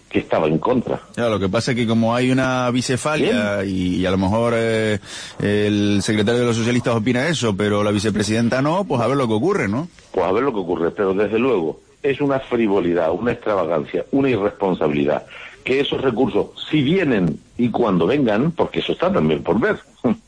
que estaba en contra. Claro, lo que pasa es que como hay una bicefalia y, y a lo mejor eh, el secretario de los socialistas opina eso, pero la vicepresidenta no, pues a ver lo que ocurre, ¿no? Pues a ver lo que ocurre, pero desde luego es una frivolidad, una extravagancia, una irresponsabilidad, que esos recursos, si vienen y cuando vengan, porque eso está también por ver,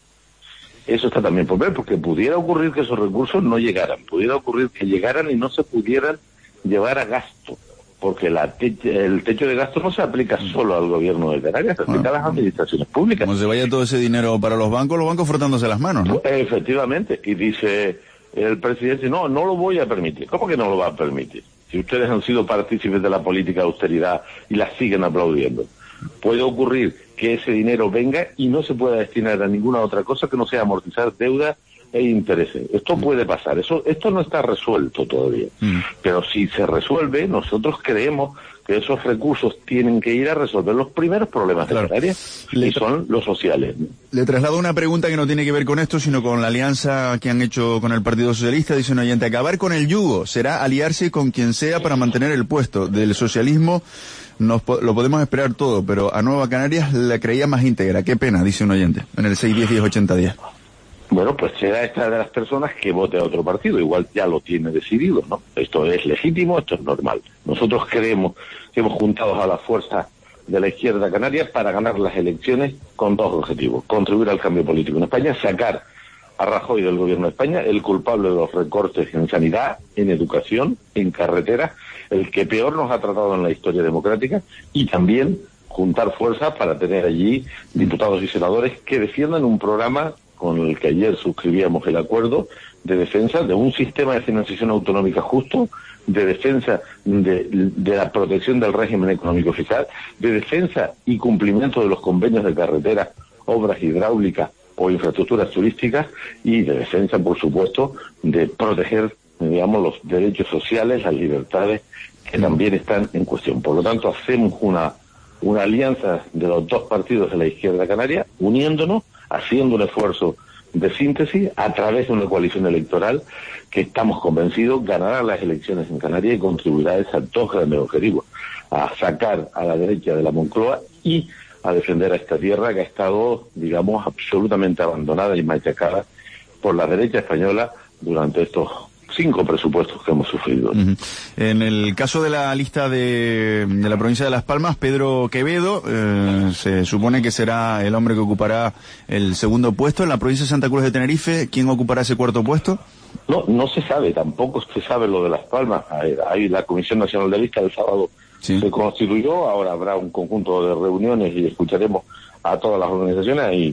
eso está también por ver, porque pudiera ocurrir que esos recursos no llegaran, pudiera ocurrir que llegaran y no se pudieran llevar a gasto, porque la te el techo de gasto no se aplica solo al gobierno de Canarias, se aplica a las administraciones públicas. Como se vaya todo ese dinero para los bancos, los bancos frotándose las manos, ¿no? Efectivamente, y dice el presidente, no, no lo voy a permitir. ¿Cómo que no lo va a permitir? Si ustedes han sido partícipes de la política de austeridad y la siguen aplaudiendo. Puede ocurrir que ese dinero venga y no se pueda destinar a ninguna otra cosa que no sea amortizar deuda e intereses. Esto mm. puede pasar. Eso, esto no está resuelto todavía. Mm. Pero si se resuelve, nosotros creemos que esos recursos tienen que ir a resolver los primeros problemas claro. de Canarias, y son los sociales. Le traslado una pregunta que no tiene que ver con esto, sino con la alianza que han hecho con el Partido Socialista. Dice un oyente, acabar con el yugo será aliarse con quien sea para mantener el puesto. Del socialismo nos lo podemos esperar todo, pero a Nueva Canarias la creía más íntegra. Qué pena, dice un oyente, en el seis diez diez ochenta diez. Bueno, pues será esta de las personas que vote a otro partido, igual ya lo tiene decidido, ¿no? Esto es legítimo, esto es normal. Nosotros creemos que hemos juntado a la fuerza de la izquierda canaria para ganar las elecciones con dos objetivos: contribuir al cambio político en España, sacar a Rajoy del gobierno de España, el culpable de los recortes en sanidad, en educación, en carreteras, el que peor nos ha tratado en la historia democrática, y también juntar fuerzas para tener allí diputados y senadores que defiendan un programa con el que ayer suscribíamos el acuerdo de defensa de un sistema de financiación autonómica justo, de defensa de, de la protección del régimen económico fiscal, de defensa y cumplimiento de los convenios de carreteras, obras hidráulicas o infraestructuras turísticas, y de defensa, por supuesto, de proteger, digamos, los derechos sociales, las libertades que también están en cuestión. Por lo tanto, hacemos una, una alianza de los dos partidos de la izquierda canaria, uniéndonos, haciendo un esfuerzo de síntesis a través de una coalición electoral que estamos convencidos ganará las elecciones en Canarias y contribuirá a esos dos grandes objetivos: a sacar a la derecha de la Moncloa y a defender a esta tierra que ha estado, digamos, absolutamente abandonada y machacada por la derecha española durante estos cinco presupuestos que hemos sufrido. Uh-huh. En el caso de la lista de, de la provincia de Las Palmas, Pedro Quevedo eh, se supone que será el hombre que ocupará el segundo puesto. En la provincia de Santa Cruz de Tenerife, ¿quién ocupará ese cuarto puesto? No, no se sabe, tampoco se sabe lo de Las Palmas. Hay, hay la Comisión Nacional de Lista el sábado sí. se constituyó, ahora habrá un conjunto de reuniones y escucharemos a todas las organizaciones y,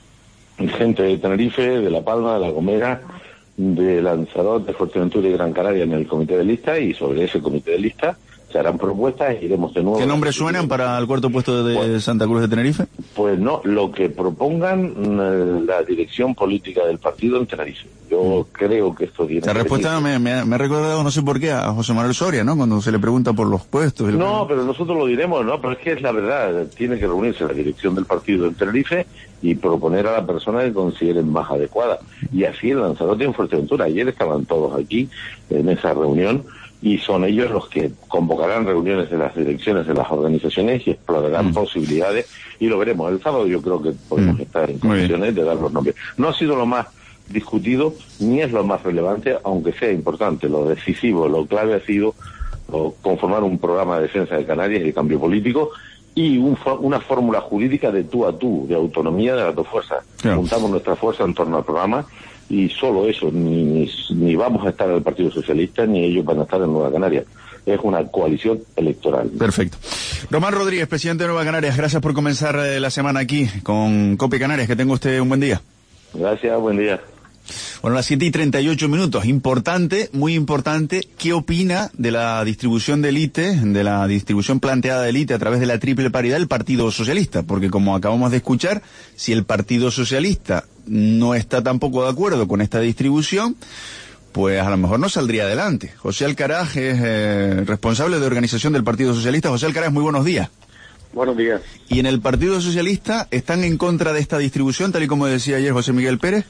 y gente de Tenerife, de La Palma, de La Gomera, de Lanzarote, de Fuerteventura y Gran Canaria en el comité de lista, y sobre ese comité de lista se harán propuestas e iremos de nuevo. ¿Qué nombres suenan para el cuarto puesto de pues, Santa Cruz de Tenerife? Pues no, lo que propongan la dirección política del partido en Tenerife. Yo mm. creo que esto tiene... La respuesta me, me, me ha recordado, no sé por qué, a José Manuel Soria, ¿no? Cuando se le pregunta por los puestos. No, pero nosotros lo diremos, ¿no? Pero es que es la verdad, tiene que reunirse la dirección del partido en Tenerife y proponer a la persona que consideren más adecuada. Y así en Lanzarote y en Fuerteventura. Ayer estaban todos aquí en esa reunión y son ellos los que convocarán reuniones de las direcciones de las organizaciones y explorarán mm. posibilidades, y lo veremos. El sábado yo creo que podemos mm. estar en condiciones de dar los nombres. No ha sido lo más discutido, ni es lo más relevante, aunque sea importante. Lo decisivo, lo clave ha sido o, conformar un programa de defensa de Canarias y de cambio político, y un, una fórmula jurídica de tú a tú, de autonomía de las dos fuerzas. Claro. Juntamos nuestra fuerza en torno al programa, y solo eso, ni, ni, ni vamos a estar en el Partido Socialista, ni ellos van a estar en Nueva Canarias. Es una coalición electoral. Perfecto. Román Rodríguez, presidente de Nueva Canarias, gracias por comenzar la semana aquí con COPE Canarias. Que tenga usted un buen día. Gracias, buen día. Bueno, las siete y treinta y ocho minutos. Importante, muy importante, ¿qué opina de la distribución del I T E, de la distribución planteada del I T E a través de la triple paridad del Partido Socialista? Porque como acabamos de escuchar, si el Partido Socialista no está tampoco de acuerdo con esta distribución, pues a lo mejor no saldría adelante. José Alcaraz es eh, responsable de organización del Partido Socialista. José Alcaraz, muy buenos días. Buenos días. ¿Y en el Partido Socialista están en contra de esta distribución, tal y como decía ayer José Miguel Pérez?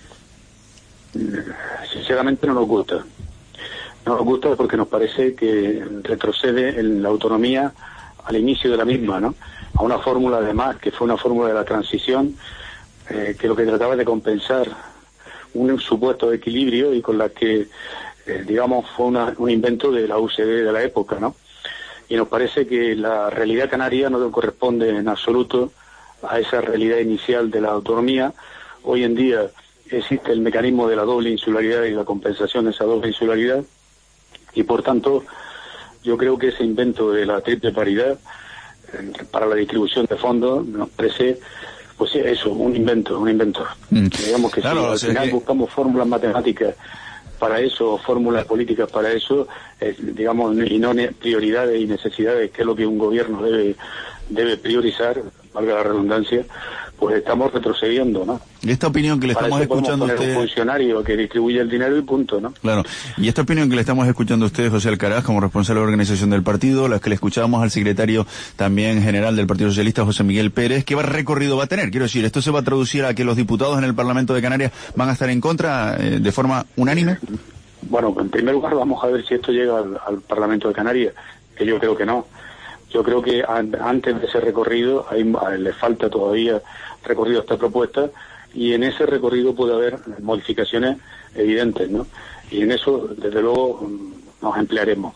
Sinceramente no nos gusta. No nos gusta porque nos parece que retrocede en la autonomía al inicio de la misma, ¿no? A una fórmula además que fue una fórmula de la transición eh, que lo que trataba de compensar un supuesto equilibrio y con la que, eh, digamos, fue una, un invento de la U C D de la época, ¿no? Y nos parece que la realidad canaria no corresponde en absoluto a esa realidad inicial de la autonomía. Hoy en día existe el mecanismo de la doble insularidad y la compensación de esa doble insularidad, y por tanto yo creo que ese invento de la triple paridad eh, para la distribución de fondos nos parece, pues eso, un invento, un invento. Mm. Digamos que claro, si al final que... buscamos fórmulas matemáticas para eso, fórmulas políticas para eso, eh, digamos, y no prioridades y necesidades, que es lo que un gobierno debe debe priorizar, valga la redundancia, pues estamos retrocediendo, ¿no? Y esta opinión que le para estamos escuchando a usted... un funcionario que distribuye el dinero y punto, ¿no? Claro. Y esta opinión que le estamos escuchando a usted, José Alcaraz, como responsable de organización del partido, las que le escuchábamos al secretario también general del Partido Socialista, José Miguel Pérez, ¿qué recorrido va a tener? Quiero decir, ¿esto se va a traducir a que los diputados en el Parlamento de Canarias van a estar en contra eh, de forma unánime? Bueno, en primer lugar vamos a ver si esto llega al, al Parlamento de Canarias, que yo creo que no. Yo creo que an, antes de ese recorrido hay, le falta todavía recorrido a esta propuesta, y en ese recorrido puede haber modificaciones evidentes, ¿no? Y en eso, desde luego, nos emplearemos.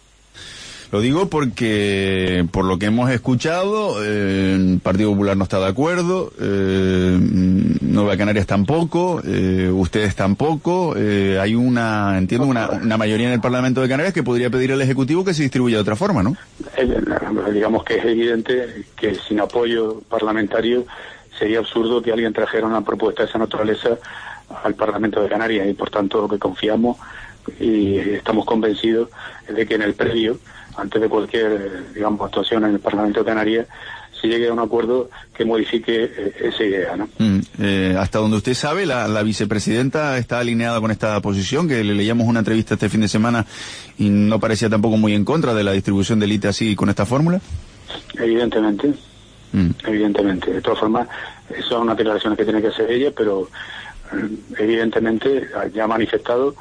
Lo digo porque, por lo que hemos escuchado, eh, el Partido Popular no está de acuerdo, eh, Nueva Canarias tampoco, eh, ustedes tampoco, eh, hay una, entiendo, una, una mayoría en el Parlamento de Canarias que podría pedir al Ejecutivo que se distribuya de otra forma, ¿no? Eh, digamos que es evidente que sin apoyo parlamentario sería absurdo que alguien trajera una propuesta de esa naturaleza al Parlamento de Canarias, y por tanto lo que confiamos y estamos convencidos es de que en el previo, antes de cualquier, digamos, actuación en el Parlamento de Canarias, se llegue a un acuerdo que modifique eh, esa idea, ¿no? Mm, eh, hasta donde usted sabe, la, la vicepresidenta está alineada con esta posición, que le leíamos una entrevista este fin de semana y no parecía tampoco muy en contra de la distribución del I T E así con esta fórmula. Evidentemente, mm. evidentemente. De todas formas, eso son unas declaraciones que tiene que hacer ella, pero eh, evidentemente ya ha manifestado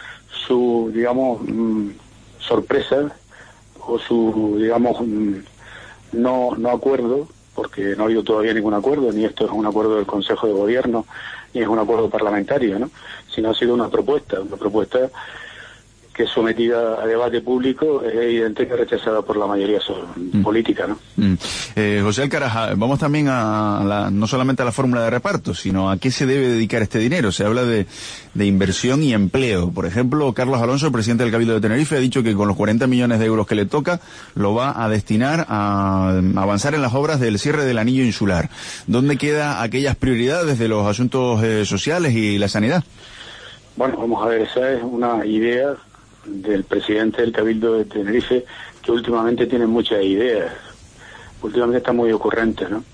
su, digamos, mm, sorpresa o su, digamos, no no acuerdo, porque no ha habido todavía ningún acuerdo, ni esto es un acuerdo del Consejo de Gobierno, ni es un acuerdo parlamentario, ¿no? Sino ha sido una propuesta, una propuesta que es sometida a debate público, es evidente que es rechazada por la mayoría so mm. política, ¿no? Mm. Eh, José Alcaraz, vamos también a la, no solamente a la fórmula de reparto, sino a qué se debe dedicar este dinero. Se habla de, de inversión y empleo. Por ejemplo, Carlos Alonso, el presidente del Cabildo de Tenerife, ha dicho que con los cuarenta millones de euros que le toca, lo va a destinar a avanzar en las obras del cierre del anillo insular. ¿Dónde quedan aquellas prioridades de los asuntos eh, sociales y la sanidad? Bueno, vamos a ver, esa es una idea del presidente del Cabildo de Tenerife, que últimamente tiene muchas ideas, últimamente está muy ocurrente, ¿no?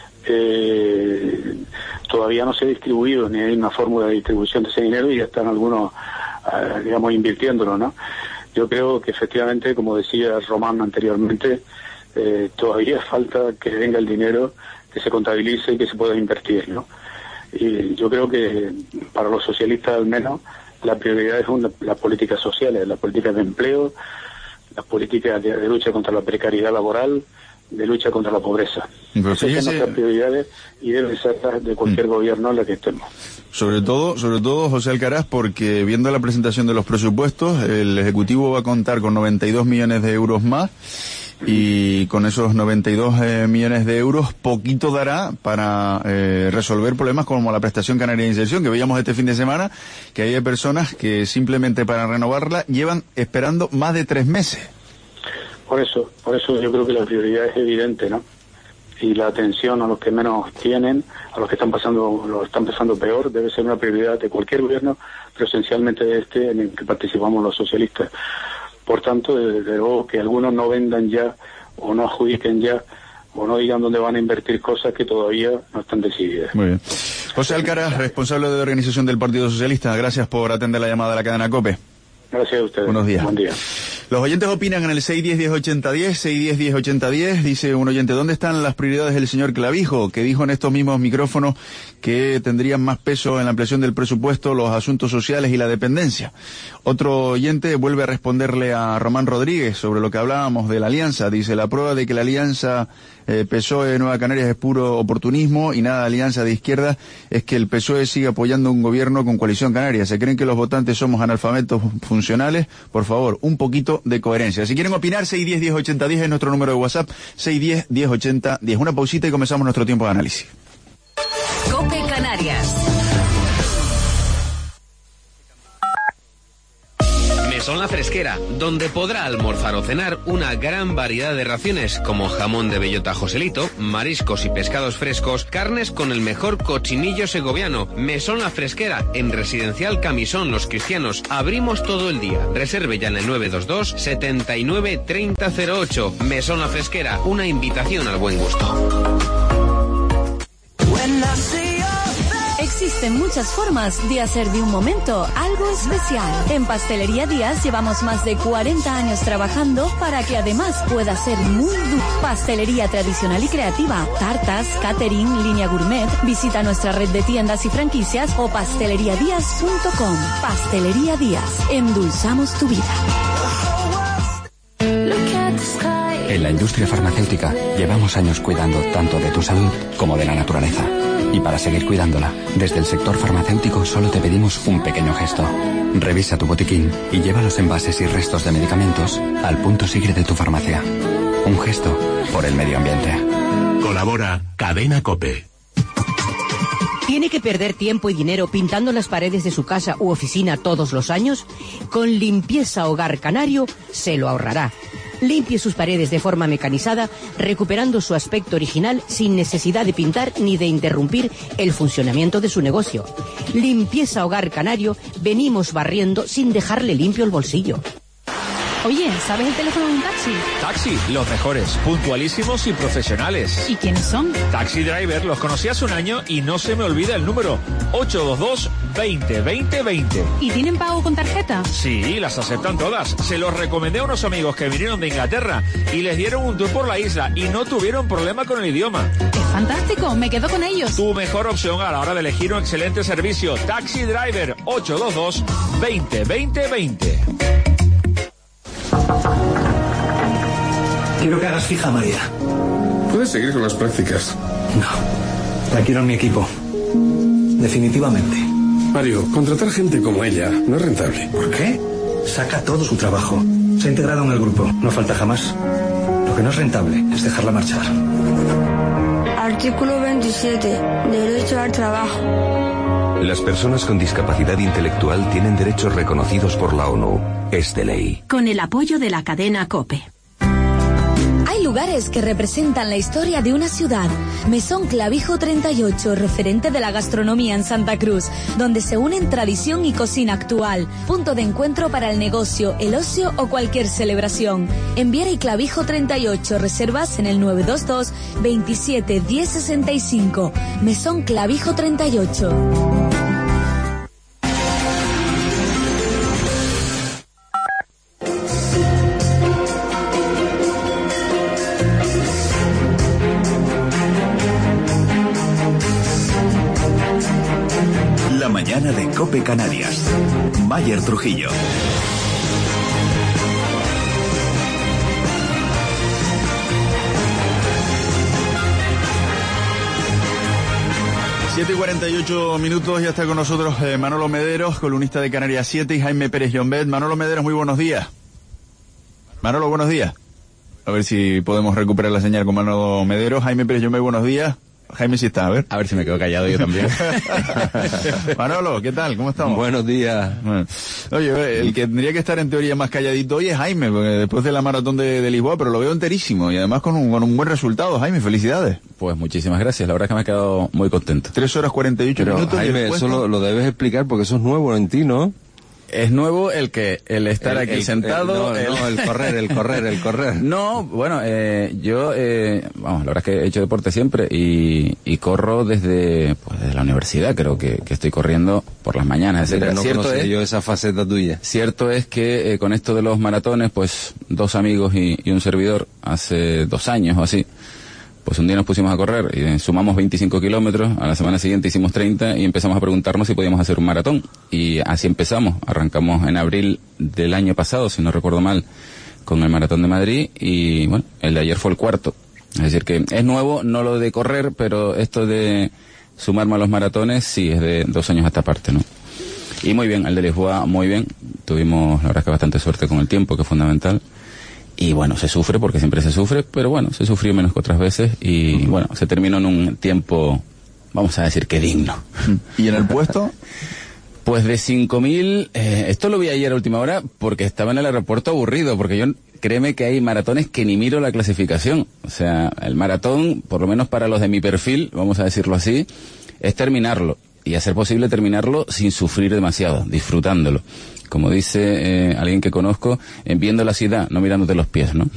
Eh, todavía no se ha distribuido, ni hay una fórmula de distribución de ese dinero, y ya están algunos, uh, digamos, invirtiéndolo, ¿no? Yo creo que efectivamente, como decía Román anteriormente, eh, todavía falta que venga el dinero, que se contabilice y que se pueda invertir, ¿no? Y yo creo que para los socialistas al menos la prioridad es una, las políticas sociales, las políticas de empleo, las políticas de, de lucha contra la precariedad laboral, de lucha contra la pobreza. Esas son nuestras prioridades y deben ser de cualquier mm. gobierno en la que estemos. Sobre todo, sobre todo, José Alcaraz, porque viendo la presentación de los presupuestos, el Ejecutivo va a contar con noventa y dos millones de euros más, y con esos noventa y dos eh, millones de euros poquito dará para eh, resolver problemas como la prestación canaria de inserción, que veíamos este fin de semana, que hay personas que simplemente para renovarla llevan esperando más de tres meses. Por eso, por eso yo creo que la prioridad es evidente, ¿no? Y la atención a los que menos tienen, a los que están pasando, lo están pasando peor, debe ser una prioridad de cualquier gobierno, pero esencialmente de este en el que participamos los socialistas. Por tanto, desde luego que algunos no vendan ya, o no adjudiquen ya, o no digan dónde van a invertir cosas que todavía no están decididas. Muy bien. José Alcaraz, responsable de organización del Partido Socialista, gracias por atender la llamada de la cadena COPE. Gracias a ustedes. Buenos días. Buen día. Los oyentes opinan en el seis diez diez ochenta diez, seis diez diez ochenta diez, dice un oyente, ¿dónde están las prioridades del señor Clavijo, que dijo en estos mismos micrófonos que tendrían más peso en la ampliación del presupuesto los asuntos sociales y la dependencia? Otro oyente vuelve a responderle a Román Rodríguez sobre lo que hablábamos de la alianza, dice, la prueba de que la alianza eh, P S O E Nueva Canarias es puro oportunismo y nada de alianza de izquierda es que el P S O E sigue apoyando un gobierno con Coalición Canaria. ¿Se creen que los votantes somos analfabetos funcionales? Por favor, un poquito de coherencia. Si quieren opinar, seis diez diez ochenta diez es nuestro número de WhatsApp, seis diez diez ochenta diez. Una pausita y comenzamos nuestro tiempo de análisis. COPE Canarias. Mesón La Fresquera, donde podrá almorzar o cenar una gran variedad de raciones como jamón de bellota Joselito, mariscos y pescados frescos, carnes con el mejor cochinillo segoviano. Mesón La Fresquera, en Residencial Camisón Los Cristianos. Abrimos todo el día. Reserve ya en el nueve dos dos, setenta y nueve, treinta cero ocho. Mesón La Fresquera, una invitación al buen gusto. Existen muchas formas de hacer de un momento algo especial. En Pastelería Díaz llevamos más de cuarenta años trabajando para que además pueda ser muy dulce. Pastelería tradicional y creativa, tartas, catering, línea gourmet. Visita nuestra red de tiendas y franquicias o pasteleriadíaz punto com. Pastelería Díaz, endulzamos tu vida. En la industria farmacéutica llevamos años cuidando tanto de tu salud como de la naturaleza. Y para seguir cuidándola, desde el sector farmacéutico solo te pedimos un pequeño gesto. Revisa tu botiquín y lleva los envases y restos de medicamentos al punto sigre de tu farmacia. Un gesto por el medio ambiente. Colabora Cadena COPE. ¿Tiene que perder tiempo y dinero pintando las paredes de su casa u oficina todos los años? Con Limpieza Hogar Canario se lo ahorrará. Limpie sus paredes de forma mecanizada, recuperando su aspecto original sin necesidad de pintar ni de interrumpir el funcionamiento de su negocio. Limpieza Hogar Canario, venimos barriendo sin dejarle limpio el bolsillo. Oye, ¿sabes el teléfono de un taxi? Taxi, los mejores, puntualísimos y profesionales. ¿Y quiénes son? Taxi Driver, los conocí hace un año y no se me olvida el número, ocho dos dos, veinte, veinte, veinte. ¿Y tienen pago con tarjeta? Sí, las aceptan todas. Se los recomendé a unos amigos que vinieron de Inglaterra y les dieron un tour por la isla y no tuvieron problema con el idioma. ¡Es fantástico! Me quedo con ellos. Tu mejor opción a la hora de elegir un excelente servicio. Taxi Driver, ocho dos dos, veinte, veinte, veinte. Quiero que hagas fija, María. Puedes seguir con las prácticas. No, la quiero en mi equipo. Definitivamente. Mario, contratar gente como ella no es rentable. ¿Por qué? Saca todo su trabajo. Se ha integrado en el grupo. No falta jamás. Lo que no es rentable es dejarla marchar. Artículo veintisiete. Derecho al trabajo. Las personas con discapacidad intelectual tienen derechos reconocidos por la ONU. Es de ley. Con el apoyo de la cadena COPE. Hay lugares que representan la historia de una ciudad. Mesón Clavijo treinta y ocho, referente de la gastronomía en Santa Cruz, donde se unen tradición y cocina actual. Punto de encuentro para el negocio, el ocio o cualquier celebración. En Viera y Clavijo treinta y ocho, reservas en el nueve dos dos, veintisiete, diez sesenta y cinco. Mesón Clavijo treinta y ocho. La mañana de COPE Canarias. Mayer Trujillo. siete y cuarenta y ocho minutos, ya está con nosotros eh, Manolo Mederos, columnista de Canarias siete, y Jaime Pérez Llombet. Manolo Mederos, muy buenos días. Manolo, buenos días. A ver si podemos recuperar la señal con Manolo Mederos. Jaime Pérez Llombet, buenos días. Jaime sí está, a ver. A ver si me quedo callado yo también. Manolo, ¿qué tal? ¿Cómo estamos? Buenos días. Bueno. Oye, el que tendría que estar en teoría más calladito hoy es Jaime, porque después de la maratón de, de Lisboa, pero lo veo enterísimo y además con un, con un buen resultado. Jaime, felicidades. Pues muchísimas gracias, la verdad es que me he quedado muy contento. Tres horas cuarenta y ocho pero, minutos. Jaime, eso lo, lo debes explicar porque eso es nuevo en ti, ¿no? Es nuevo el que el estar El- aquí el- sentado. el- no, no, el correr, el correr, el correr. No, bueno, eh, yo, eh, vamos, la verdad es que he hecho deporte siempre y, y corro desde, pues, desde la universidad. Creo que, que estoy corriendo por las mañanas, etcétera. Mira, no Cierto conocía es, yo esa faceta tuya. Cierto es que eh, con esto de los maratones, pues dos amigos y, y un servidor hace dos años o así, pues un día nos pusimos a correr y eh, sumamos veinticinco kilómetros, a la semana siguiente hicimos treinta y empezamos a preguntarnos si podíamos hacer un maratón. Y así empezamos, arrancamos en abril del año pasado, si no recuerdo mal, con el Maratón de Madrid y bueno, el de ayer fue el cuarto. Es decir que es nuevo, no lo de correr, pero esto de sumarme a los maratones sí es de dos años a esta parte, ¿no? Y muy bien, el de Lisboa muy bien, tuvimos la verdad que bastante suerte con el tiempo, que es fundamental. Y bueno, se sufre porque siempre se sufre, pero bueno, se sufrió menos que otras veces y uh-huh. bueno, se terminó en un tiempo, vamos a decir que digno. ¿Y en el puesto? Pues de cinco mil, eh, esto lo vi ayer a última hora porque estaba en el aeropuerto aburrido, porque yo, créeme que hay maratones que ni miro la clasificación. O sea, el maratón, por lo menos para los de mi perfil, vamos a decirlo así, es terminarlo. Y a ser posible terminarlo sin sufrir demasiado, disfrutándolo. Como dice eh, alguien que conozco, eh, viendo la ciudad, no mirándote los pies, ¿no?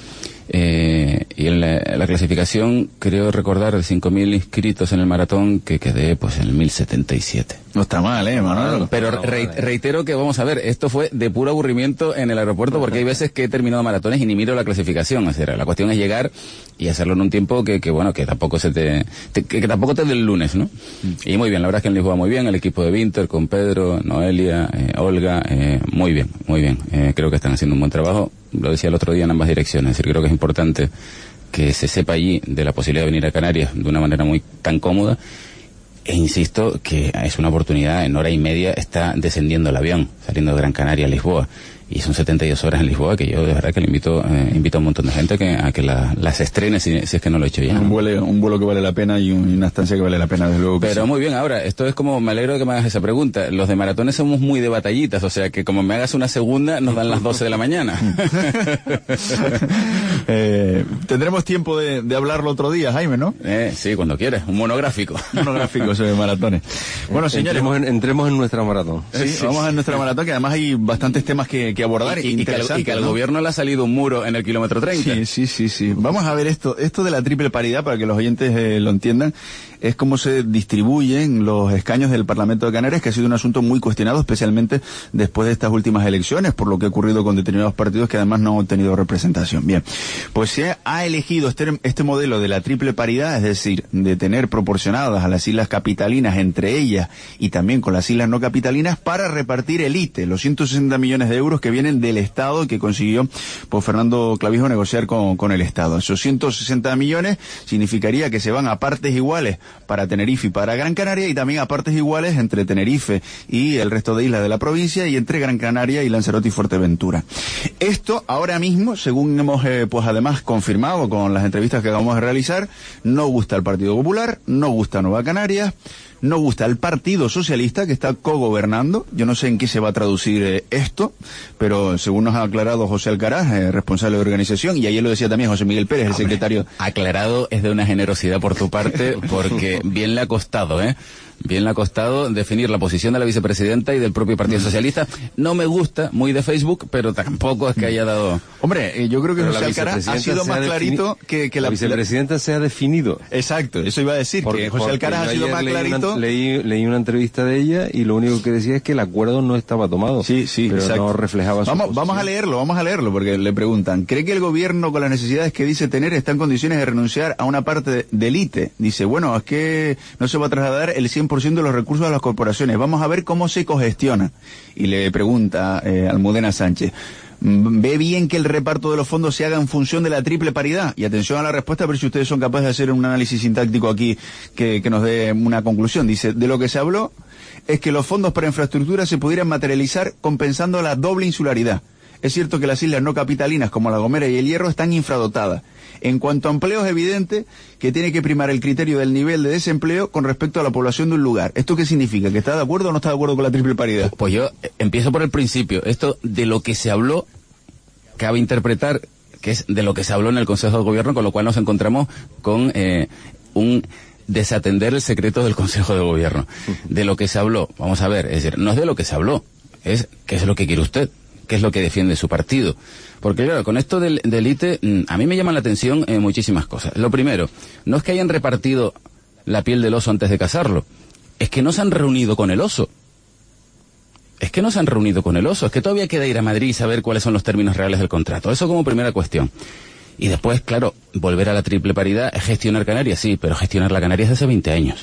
Eh, y en la, en la clasificación, creo recordar de cinco mil inscritos en el maratón, que quedé pues en el mil setenta y siete. No está mal, ¿eh, Manuel? Pero re, reitero que, vamos a ver, esto fue de puro aburrimiento en el aeropuerto, porque hay veces que he terminado maratones y ni miro la clasificación. O sea, la cuestión es llegar y hacerlo en un tiempo que, que bueno, que tampoco se te, te que, que tampoco te dé el lunes, ¿no? Mm. Y muy bien, la verdad es que en Lisboa muy bien, el equipo de Winter con Pedro, Noelia, eh, Olga, eh, muy bien, muy bien. Eh, creo que están haciendo un buen trabajo. Lo decía el otro día en ambas direcciones. Es decir, creo que es importante que se sepa allí de la posibilidad de venir a Canarias de una manera muy tan cómoda. E insisto que es una oportunidad, en hora y media está descendiendo el avión, saliendo de Gran Canaria a Lisboa. Y son setenta y dos horas en Lisboa, que yo de verdad que le invito eh, invito a un montón de gente que, a que la, las estrene si, si es que no lo he hecho ya, ¿no? Un vuelo, un vuelo que vale la pena y, un, y una estancia que vale la pena, desde luego. Que Pero sí. muy bien, ahora, esto es como, me alegro de que me hagas esa pregunta. Los de maratones somos muy de batallitas, o sea que como me hagas una segunda, nos dan las doce de la mañana. eh, tendremos tiempo de, de hablarlo otro día, Jaime, ¿no? Eh, sí, cuando quieras, un monográfico. monográfico sobre maratones. Bueno, señores. Entremos en, entremos en nuestra maratón. Sí, sí, vamos a nuestra maratón, que además hay bastantes temas que, que abordar. Y, y, y, que al, y que al ¿no? gobierno le ha salido un muro en el kilómetro treinta. Sí, sí, sí, sí. Vamos a ver esto, esto de la triple paridad, para que los oyentes eh, lo entiendan, es cómo se distribuyen los escaños del Parlamento de Canarias, que ha sido un asunto muy cuestionado, especialmente después de estas últimas elecciones, por lo que ha ocurrido con determinados partidos que además no han tenido representación. Bien, pues se ha elegido este, este modelo de la triple paridad, es decir, de tener proporcionadas a las islas capitalinas entre ellas y también con las islas no capitalinas, para repartir el I T E, los ciento sesenta millones de euros que vienen del Estado, que consiguió por Fernando Clavijo negociar con, con el Estado. Esos ciento sesenta millones significaría que se van a partes iguales para Tenerife y para Gran Canaria, y también a partes iguales entre Tenerife y el resto de islas de la provincia, y entre Gran Canaria y Lanzarote y Fuerteventura. Esto ahora mismo, según hemos eh, pues además confirmado con las entrevistas que acabamos de realizar, no gusta al Partido Popular, no gusta Nueva Canarias, no gusta el Partido Socialista, que está cogobernando. Yo no sé en qué se va a traducir eh, esto, pero según nos ha aclarado José Alcaraz, eh, responsable de organización, y ayer lo decía también José Miguel Pérez, el Hombre, secretario. Aclarado es de una generosidad por tu parte, porque bien le ha costado, ¿eh? Bien le ha costado definir la posición de la vicepresidenta y del propio Partido Socialista. No me gusta, muy de Facebook, pero tampoco es que haya dado... Hombre, eh, yo creo que José Alcaraz ha sido más clarito que, que la... La vicepresidenta se ha definido. Exacto, eso iba a decir, porque, que José Alcaraz ha sido más leí clarito... Una, leí, leí una entrevista de ella y lo único que decía es que el acuerdo no estaba tomado. Sí, sí, pero exacto. no reflejaba su vamos, posición. Vamos a leerlo, vamos a leerlo, porque le preguntan, ¿cree que el gobierno, con las necesidades que dice tener, está en condiciones de renunciar a una parte del I T E? Dice, bueno, es que no se va a trasladar el cien por ciento de los recursos a las corporaciones, vamos a ver cómo se cogestiona. Y le pregunta eh, Almudena Sánchez, ¿ve bien que el reparto de los fondos se haga en función de la triple paridad? Y atención a la respuesta, a ver si ustedes son capaces de hacer un análisis sintáctico aquí que, que nos dé una conclusión. Dice, de lo que se habló es que los fondos para infraestructura se pudieran materializar compensando la doble insularidad. Es cierto que las islas no capitalinas como La Gomera y El Hierro están infradotadas. En cuanto a empleo, es evidente que tiene que primar el criterio del nivel de desempleo con respecto a la población de un lugar. ¿Esto qué significa? ¿Que está de acuerdo o no está de acuerdo con la triple paridad? Pues yo empiezo por el principio. Esto de lo que se habló, cabe interpretar que es de lo que se habló en el Consejo de Gobierno, con lo cual nos encontramos con eh, un desatender el secreto del Consejo de Gobierno. De lo que se habló, vamos a ver, es decir, no es de lo que se habló. es ¿qué es lo que quiere usted? ¿Qué es lo que defiende su partido? Porque claro, con esto del, del I T E, a mí me llaman la atención eh, muchísimas cosas. Lo primero, no es que hayan repartido la piel del oso antes de cazarlo, es que no se han reunido con el oso. Es que no se han reunido con el oso, es que todavía queda ir a Madrid y saber cuáles son los términos reales del contrato. Eso como primera cuestión. Y después, claro, volver a la triple paridad es gestionar Canarias, sí, pero gestionar la Canarias hace veinte años.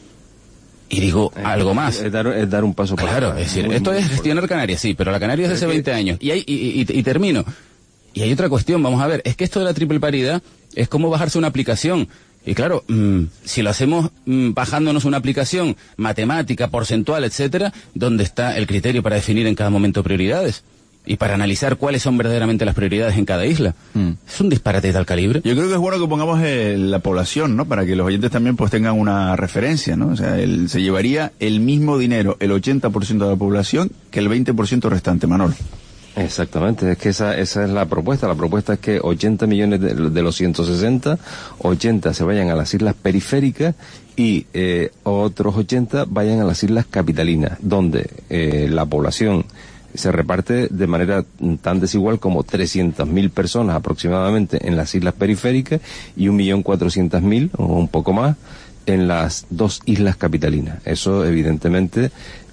Y digo, es, algo más. Es dar, es dar un paso para Claro, es decir, muy, esto muy es gestionar Canarias, sí, pero la Canarias hace veinte años. Y, hay, y, y, y termino. Y hay otra cuestión, vamos a ver, es que esto de la triple paridad es como bajarse una aplicación. Y claro, mmm, si lo hacemos mmm, bajándonos una aplicación matemática, porcentual, etcétera, ¿dónde está el criterio para definir en cada momento prioridades? Y para analizar cuáles son verdaderamente las prioridades en cada isla. Mm. Es un disparate de tal calibre. Yo creo que es bueno que pongamos eh, la población, ¿no? Para que los oyentes también pues tengan una referencia, ¿no? O sea, el, se llevaría el mismo dinero el ochenta por ciento de la población que el veinte por ciento restante, Manolo. Exactamente, es que esa esa es la propuesta. La propuesta es que ochenta millones de, de los ciento sesenta, ochenta se vayan a las islas periféricas y eh, otros ochenta vayan a las islas capitalinas, donde eh, la población se reparte de manera tan desigual como trescientas mil personas aproximadamente en las islas periféricas y un millón cuatrocientas mil o un poco más en las dos islas capitalinas. Eso evidentemente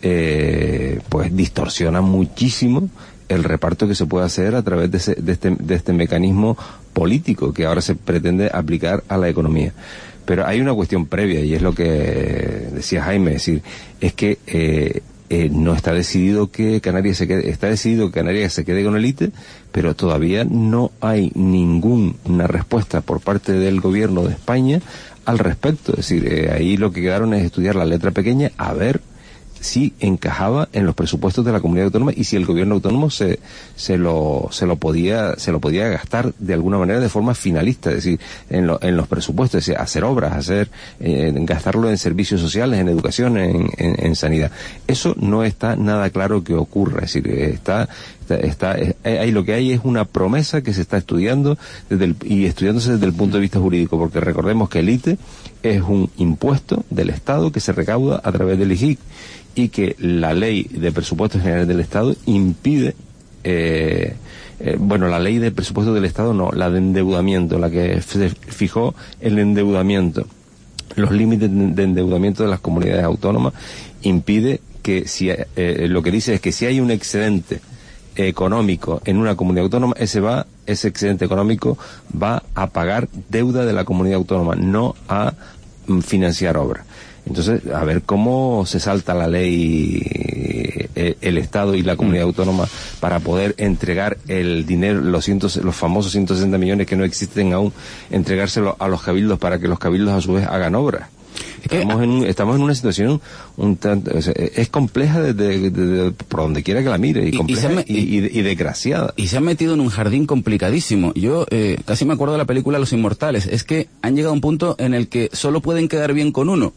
eh, pues distorsiona muchísimo el reparto que se puede hacer a través de, ese, de, este, de este mecanismo político que ahora se pretende aplicar a la economía. Pero hay una cuestión previa, y es lo que decía Jaime, es decir, es que eh, eh, no está decidido que Canarias se quede, está decidido que Canarias se quede con el I T E, pero todavía no hay ninguna respuesta por parte del gobierno de España al respecto. Es decir, eh, ahí lo que quedaron es estudiar la letra pequeña, a ver si encajaba en los presupuestos de la comunidad autónoma y si el gobierno autónomo se se lo se lo podía se lo podía gastar de alguna manera de forma finalista, es decir, en, lo, en los presupuestos, es decir, hacer obras, hacer eh, gastarlo en servicios sociales, en educación, en, en, en sanidad. Eso no está nada claro que ocurra, es decir, está está, está ahí lo que hay es una promesa que se está estudiando desde el, y estudiándose desde el punto de vista jurídico, porque recordemos que el I T E es un impuesto del Estado que se recauda a través del I G I C y que la ley de presupuestos generales del Estado impide, eh, eh, bueno, la ley de presupuestos del Estado no, la de endeudamiento, la que se fijó el endeudamiento, los límites de endeudamiento de las comunidades autónomas, impide que si eh, lo que dice es que si hay un excedente económico en una comunidad autónoma, ese va, ese excedente económico va a pagar deuda de la comunidad autónoma, no a mm, financiar obras. Entonces, a ver cómo se salta la ley eh, el Estado y la comunidad autónoma para poder entregar el dinero, los, cientos, los famosos ciento sesenta millones que no existen aún, entregárselo a los cabildos para que los cabildos a su vez hagan obras. Estamos en, estamos en una situación un tanto, o sea, es compleja desde, desde, por donde quiera que la mire, y, compleja y, y, me, y, y, y desgraciada. Y se han metido en un jardín complicadísimo. Yo eh, casi me acuerdo de la película Los Inmortales. Es que han llegado a un punto en el que solo pueden quedar bien con uno.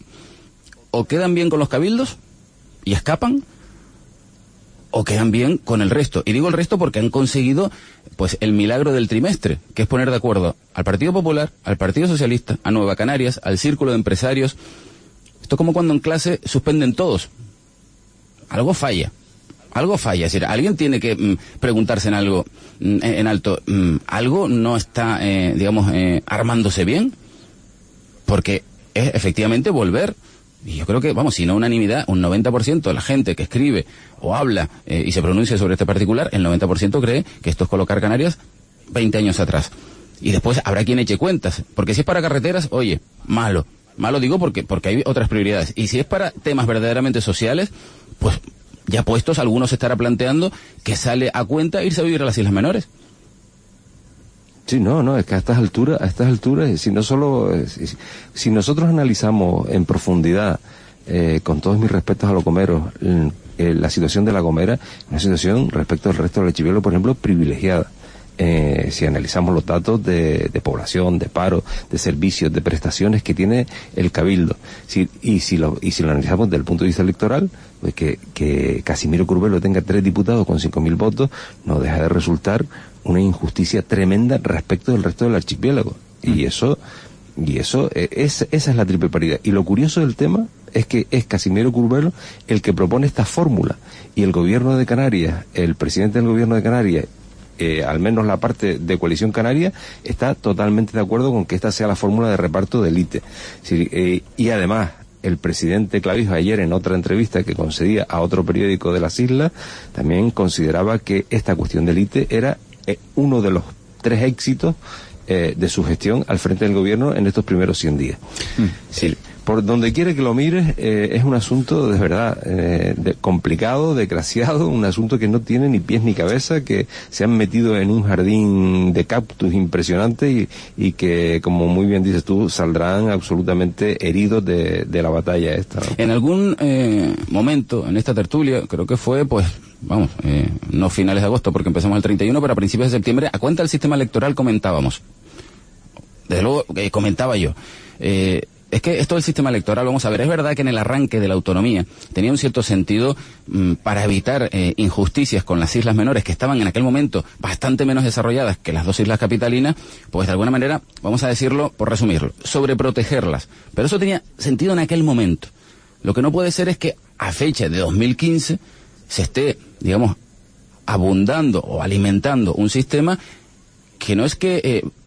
O quedan bien con los cabildos y escapan, o quedan bien con el resto. Y digo el resto porque han conseguido pues el milagro del trimestre, que es poner de acuerdo al Partido Popular, al Partido Socialista, a Nueva Canarias, al Círculo de Empresarios. Esto es como cuando en clase suspenden todos. Algo falla. Algo falla. Es decir, alguien tiene que mm, preguntarse en algo mm, en alto. Mm, algo no está, eh, digamos, eh, armándose bien. Porque es efectivamente volver. Y yo creo que, vamos, si no unanimidad, un noventa por ciento de la gente que escribe o habla eh, y se pronuncia sobre este particular, el noventa por ciento cree que esto es colocar Canarias veinte años atrás. Y después habrá quien eche cuentas. Porque si es para carreteras, oye, malo. Malo digo porque porque hay otras prioridades. Y si es para temas verdaderamente sociales, pues ya puestos, algunos se estará planteando que sale a cuenta irse a vivir a las Islas Menores. Sí, no, no, es que a estas alturas, a estas alturas, si no solo, si, si nosotros analizamos en profundidad, eh, con todos mis respetos a los gomeros, eh, la situación de La Gomera, una situación respecto al resto del archipiélago, por ejemplo, privilegiada. Eh, si analizamos los datos de, de población, de paro, de servicios, de prestaciones que tiene el Cabildo, si, y si lo y si lo analizamos desde el punto de vista electoral, pues que, que Casimiro Curbelo tenga tres diputados con cinco mil votos, no deja de resultar una injusticia tremenda respecto del resto del archipiélago. Y eso, y eso, es, esa es la triple paridad. Y lo curioso del tema es que es Casimiro Curvelo el que propone esta fórmula, y el gobierno de Canarias, el presidente del gobierno de Canarias, eh, al menos la parte de Coalición Canaria, está totalmente de acuerdo con que esta sea la fórmula de reparto del I T E. Sí, eh, y además, el presidente Clavijo ayer en otra entrevista que concedía a otro periódico de las islas, también consideraba que esta cuestión del I T E era eh, uno de los tres éxitos eh, de su gestión al frente del gobierno en estos primeros cien días. Mm. Sí, por donde quiere que lo mires, eh, es un asunto de verdad eh, de, complicado, desgraciado, un asunto que no tiene ni pies ni cabeza, que se han metido en un jardín de cactus impresionante y, y que, como muy bien dices tú, saldrán absolutamente heridos de, de la batalla esta, ¿no? En algún eh, momento, en esta tertulia, creo que fue, pues, vamos, eh, no finales de agosto, porque empezamos el treinta y uno, pero a principios de septiembre, a cuenta del sistema electoral comentábamos. Desde luego, eh, comentaba yo, eh, es que esto del sistema electoral, vamos a ver, es verdad que en el arranque de la autonomía tenía un cierto sentido mmm, para evitar eh, injusticias con las islas menores, que estaban en aquel momento bastante menos desarrolladas que las dos islas capitalinas, pues de alguna manera, vamos a decirlo, por resumirlo, sobreprotegerlas. Pero eso tenía sentido en aquel momento. Lo que no puede ser es que a fecha de dos mil quince se esté, digamos, abundando o alimentando un sistema que no es que... Eh,